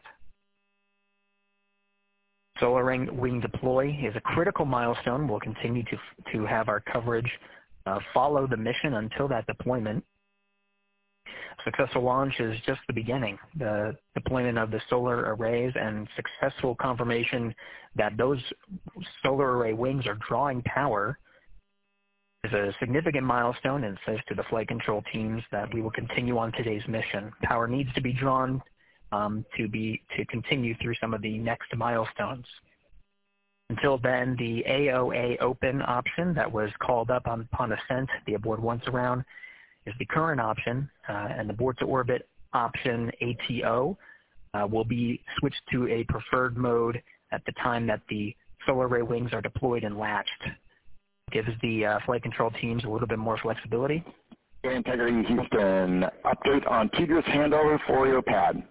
Speaker 10: Solar wing deploy is a critical milestone. We'll continue to have our coverage follow the mission until that deployment. Successful launch is just the beginning. The deployment of the solar arrays and successful confirmation that those solar array wings are drawing power is a significant milestone, and says to the flight control teams that we will continue on today's mission. Power needs to be drawn to continue through some of the next milestones. Until then, the AOA open option that was called up upon ascent, the aboard once around, is the current option, and the board to orbit option ATO will be switched to a preferred mode at the time that the solar array wings are deployed and latched. Gives the flight control teams a little bit more flexibility.
Speaker 9: Integrity Houston, update on TDRS handover for your pad.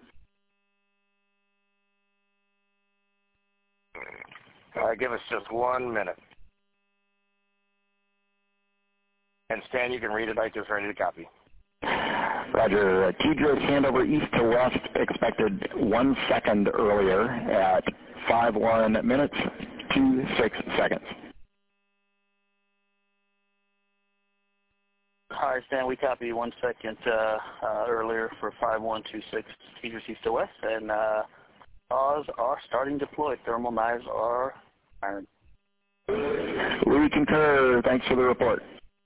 Speaker 8: Give us just 1 minute. And Stan, you can read it. I just ready to copy.
Speaker 9: Roger. TDRS handover east to west expected 1 second earlier at 5:1 minutes, 26 seconds.
Speaker 18: Hi, Stan. We copy 1 second earlier for 5126 TDRS east to west, and saws are starting to deploy. Thermal knives are iron.
Speaker 9: We concur. Thanks for the report.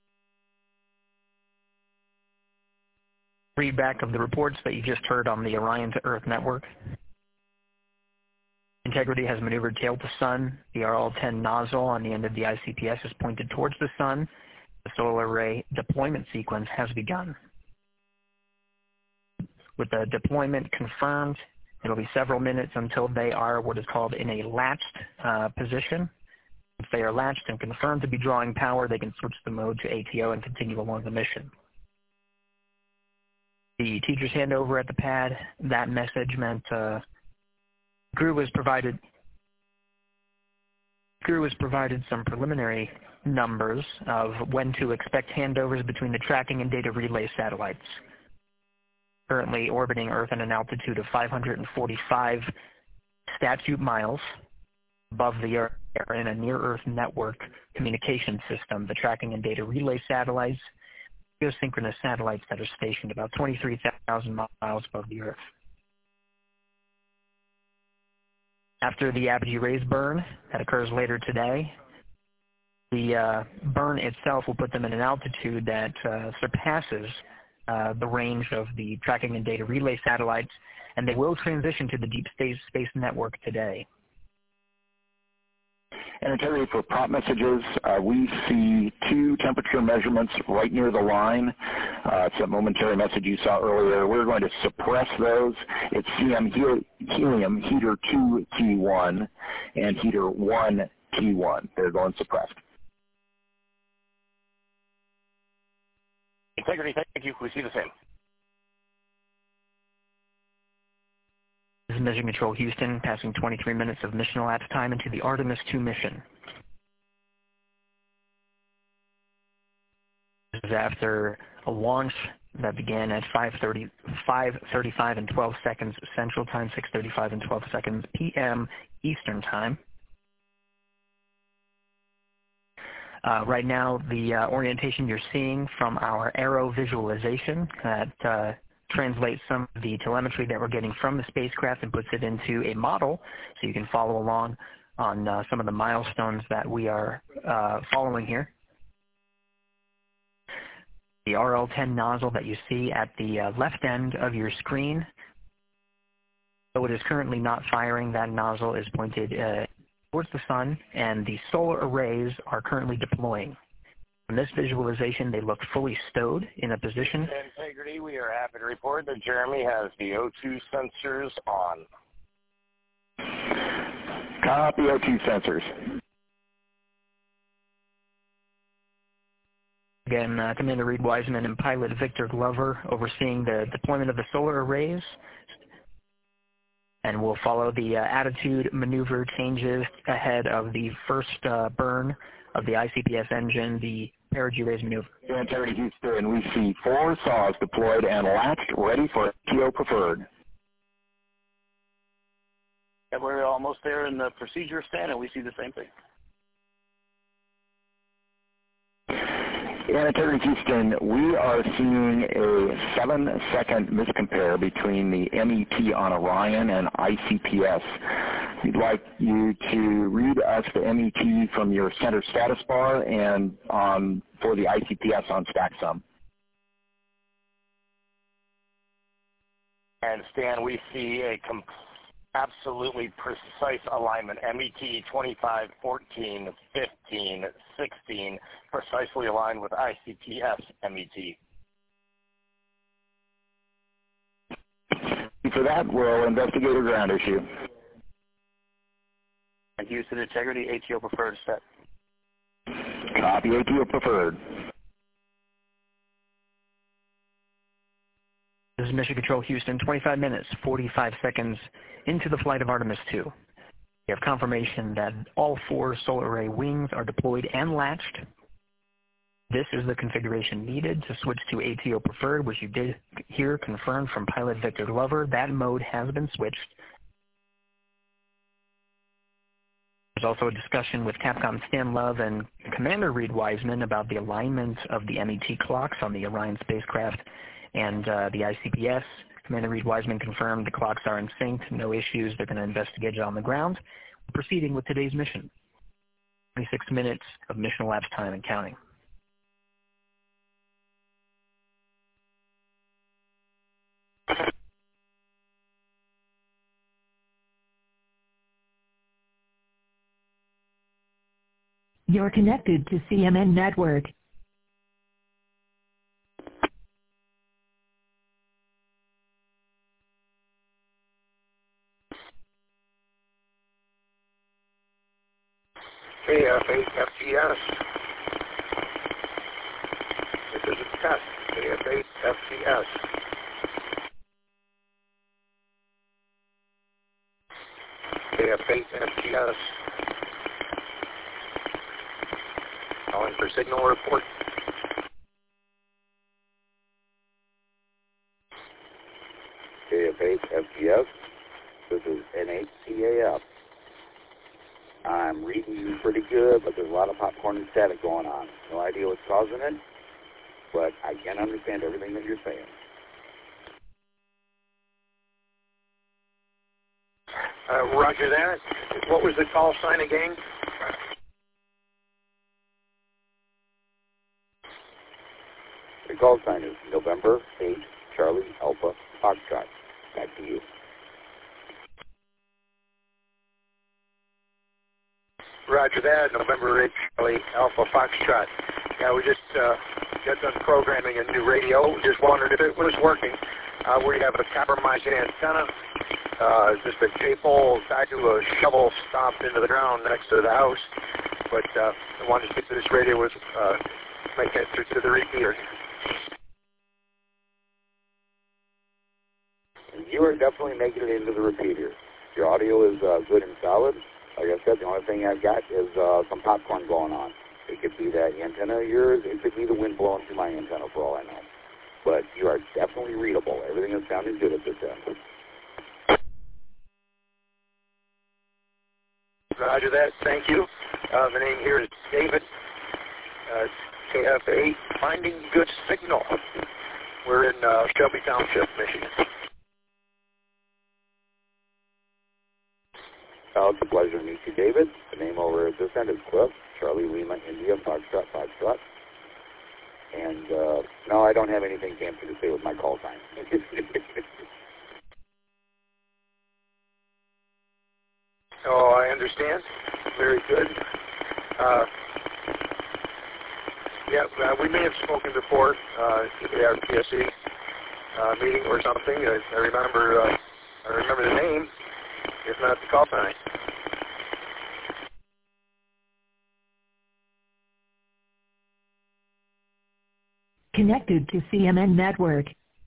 Speaker 10: Readback of the reports that you just heard on the Orion to Earth network. Integrity has maneuvered tail to sun. The RL-10 nozzle on the end of the ICPS is pointed towards the sun. The solar array deployment sequence has begun. With the deployment confirmed, it'll be several minutes until they are what is called in a latched position. If they are latched and confirmed to be drawing power, they can switch the mode to ATO and continue along the mission. The teacher's handover at the pad, that message meant crew was provided some preliminary numbers of when to expect handovers between the tracking and data relay satellites. Currently orbiting Earth at an altitude of 545 statute miles above the Earth in a near-Earth network communication system. The tracking and data relay satellites, geosynchronous satellites that are stationed about 23,000 miles above the Earth. After the apogee raise burn that occurs later today, the burn itself will put them in an altitude that surpasses the range of the tracking and data relay satellites, and they will transition to the deep space network today.
Speaker 9: And integrity for prop messages, we see 2 temperature measurements right near the line. It's a momentary message you saw earlier. We're going to suppress those. It's CM helium heater 2 T1 and heater 1 T1. They're going suppressed.
Speaker 8: Integrity, thank you. We see the same.
Speaker 10: This is Mission Control Houston, passing 23 minutes of mission elapsed time into the Artemis II mission. This is after a launch that began at 5:35 and 12 seconds Central Time, 6:35 and 12 seconds p.m. Eastern Time. Right now, the orientation you're seeing from our aero visualization that translates some of the telemetry that we're getting from the spacecraft and puts it into a model so you can follow along on some of the milestones that we are following here. The RL-10 nozzle that you see at the left end of your screen, though it is currently not firing, that nozzle is pointed towards the sun, and the solar arrays are currently deploying. In this visualization, they look fully stowed in a position.
Speaker 8: Integrity, we are happy to report that Jeremy has the O2 sensors on.
Speaker 9: Copy O2 sensors.
Speaker 10: Again, Commander Reed Wiseman and pilot Victor Glover overseeing the deployment of the solar arrays. And we'll follow the attitude maneuver changes ahead of the first burn of the ICPS engine, the perigee raise maneuver.
Speaker 9: Integrity Houston, we see 4 saws deployed and latched, ready for TO preferred.
Speaker 18: Yeah, we're almost there in the procedure stand, and we see the same thing.
Speaker 9: In Integrity Houston, we are seeing a 7-second miscompare between the MET on Orion and ICPS. We'd like you to read us the MET from your center status bar and for the ICPS on StackSum.
Speaker 8: And Stan, we see a absolutely precise alignment. MET 25, 14, 15, 16, precisely aligned with ICPS MET.
Speaker 9: For that, we'll investigate a ground issue.
Speaker 18: And Houston Integrity, ATO preferred set.
Speaker 9: Copy, ATO preferred.
Speaker 10: This is Mission Control Houston, 25 minutes, 45 seconds into the flight of Artemis II. We have confirmation that all 4 solar array wings are deployed and latched. This is the configuration needed to switch to ATO preferred, which you did hear confirmed from pilot Victor Glover. That mode has been switched. There's also a discussion with Capcom Stan Love and Commander Reed Wiseman about the alignment of the MET clocks on the Orion spacecraft and the ICPS. Commander Reed Wiseman confirmed the clocks are in sync, no issues. They're going to investigate it on the ground. We're proceeding with today's mission. 26 minutes of mission elapsed time and counting.
Speaker 1: You're connected to CMN Network.
Speaker 4: KF8FTS. This is a test. KF8FTS. KF8FTS. Calling for signal report. KF8FTS. This is NHCAF. I'm reading you pretty good, but there's a lot of popcorn and static going on. No idea what's causing it, but I can understand everything that you're saying. Roger that. What was the call sign again? The call sign is November 8, Charlie Alpha Foxtrot. Back to you. Roger that. November 8, Charlie Alpha Foxtrot. Yeah, we just got done programming a new radio. Just wondered if it was working. We have a compromised antenna, just a J-pole tied to a shovel stomped into the ground next to the house. But I wanted to see if this radio was making it through to the repeater.
Speaker 19: You are definitely making it into the repeater. Your audio is good and solid. Like I said, the only thing I've got is some popcorn going on. It could be that antenna of yours. It could be the wind blowing through my antenna for all I know. But you are definitely readable. Everything is sounding good at this end.
Speaker 4: Roger that. Thank you. The name here is David, KF8, Finding Good Signal. We're in Shelby Township, Michigan.
Speaker 19: It's a pleasure to meet you, David. The name over at this end is Cliff, Charlie Lima, India, Foxtrot. And, no, I don't have anything fancy to say with my call time.
Speaker 4: Oh, I understand. Very good. We may have spoken before at the RPSE meeting or something. I remember the name, if not the call sign.
Speaker 1: Connected to CMN Network.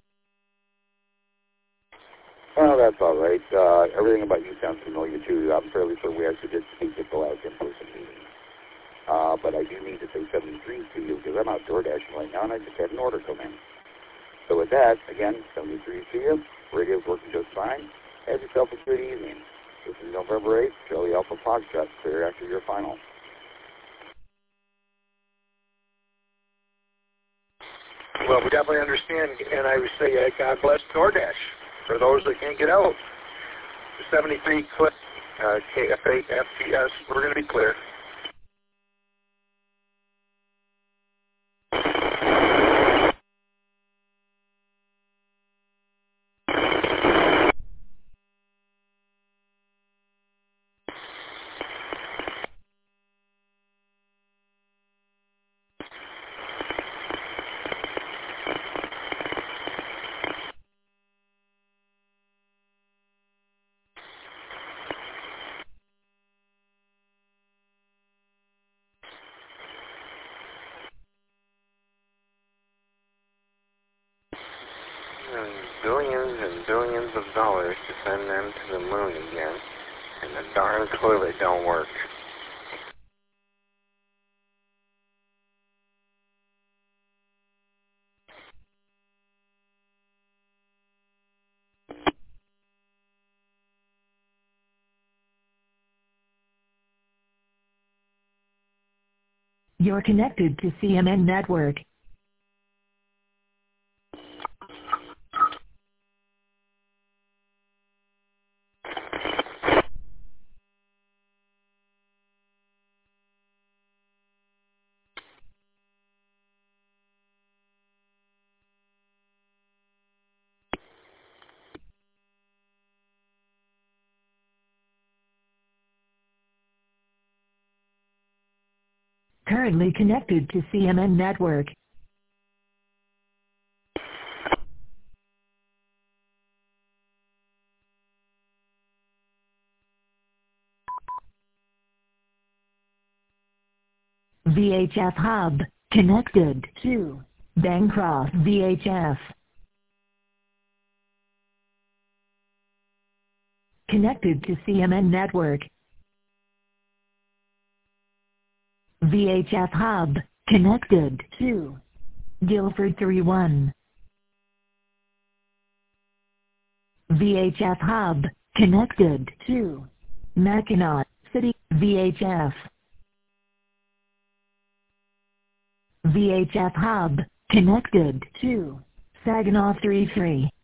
Speaker 19: Well, that's all right. Everything about you sounds familiar, too. I'm fairly sure we actually did speak at the last in-person meeting. But I do need to say 73 to you because I'm out door dashing right now, and I just had an order come in. So with that, again, 73 to you. Radio's working just fine. Have yourself a good evening. This is November 8th, Charlie Alpha Foxtrot, clear after your final.
Speaker 4: Well, we definitely understand, and I would say God bless DoorDash for those that can't get out. 73 Cliff, KF8 FTS, we're going to be clear.
Speaker 20: Billions and billions of dollars to send them to the moon again, and the darn toilet don't work.
Speaker 1: You're connected to CMN Network. Currently connected to CMN Network. VHF Hub connected to Bancroft VHF. Connected to CMN Network. VHF Hub connected to Guilford 3-1. VHF Hub connected to Mackinac City VHF. VHF Hub connected to Saginaw 3-3.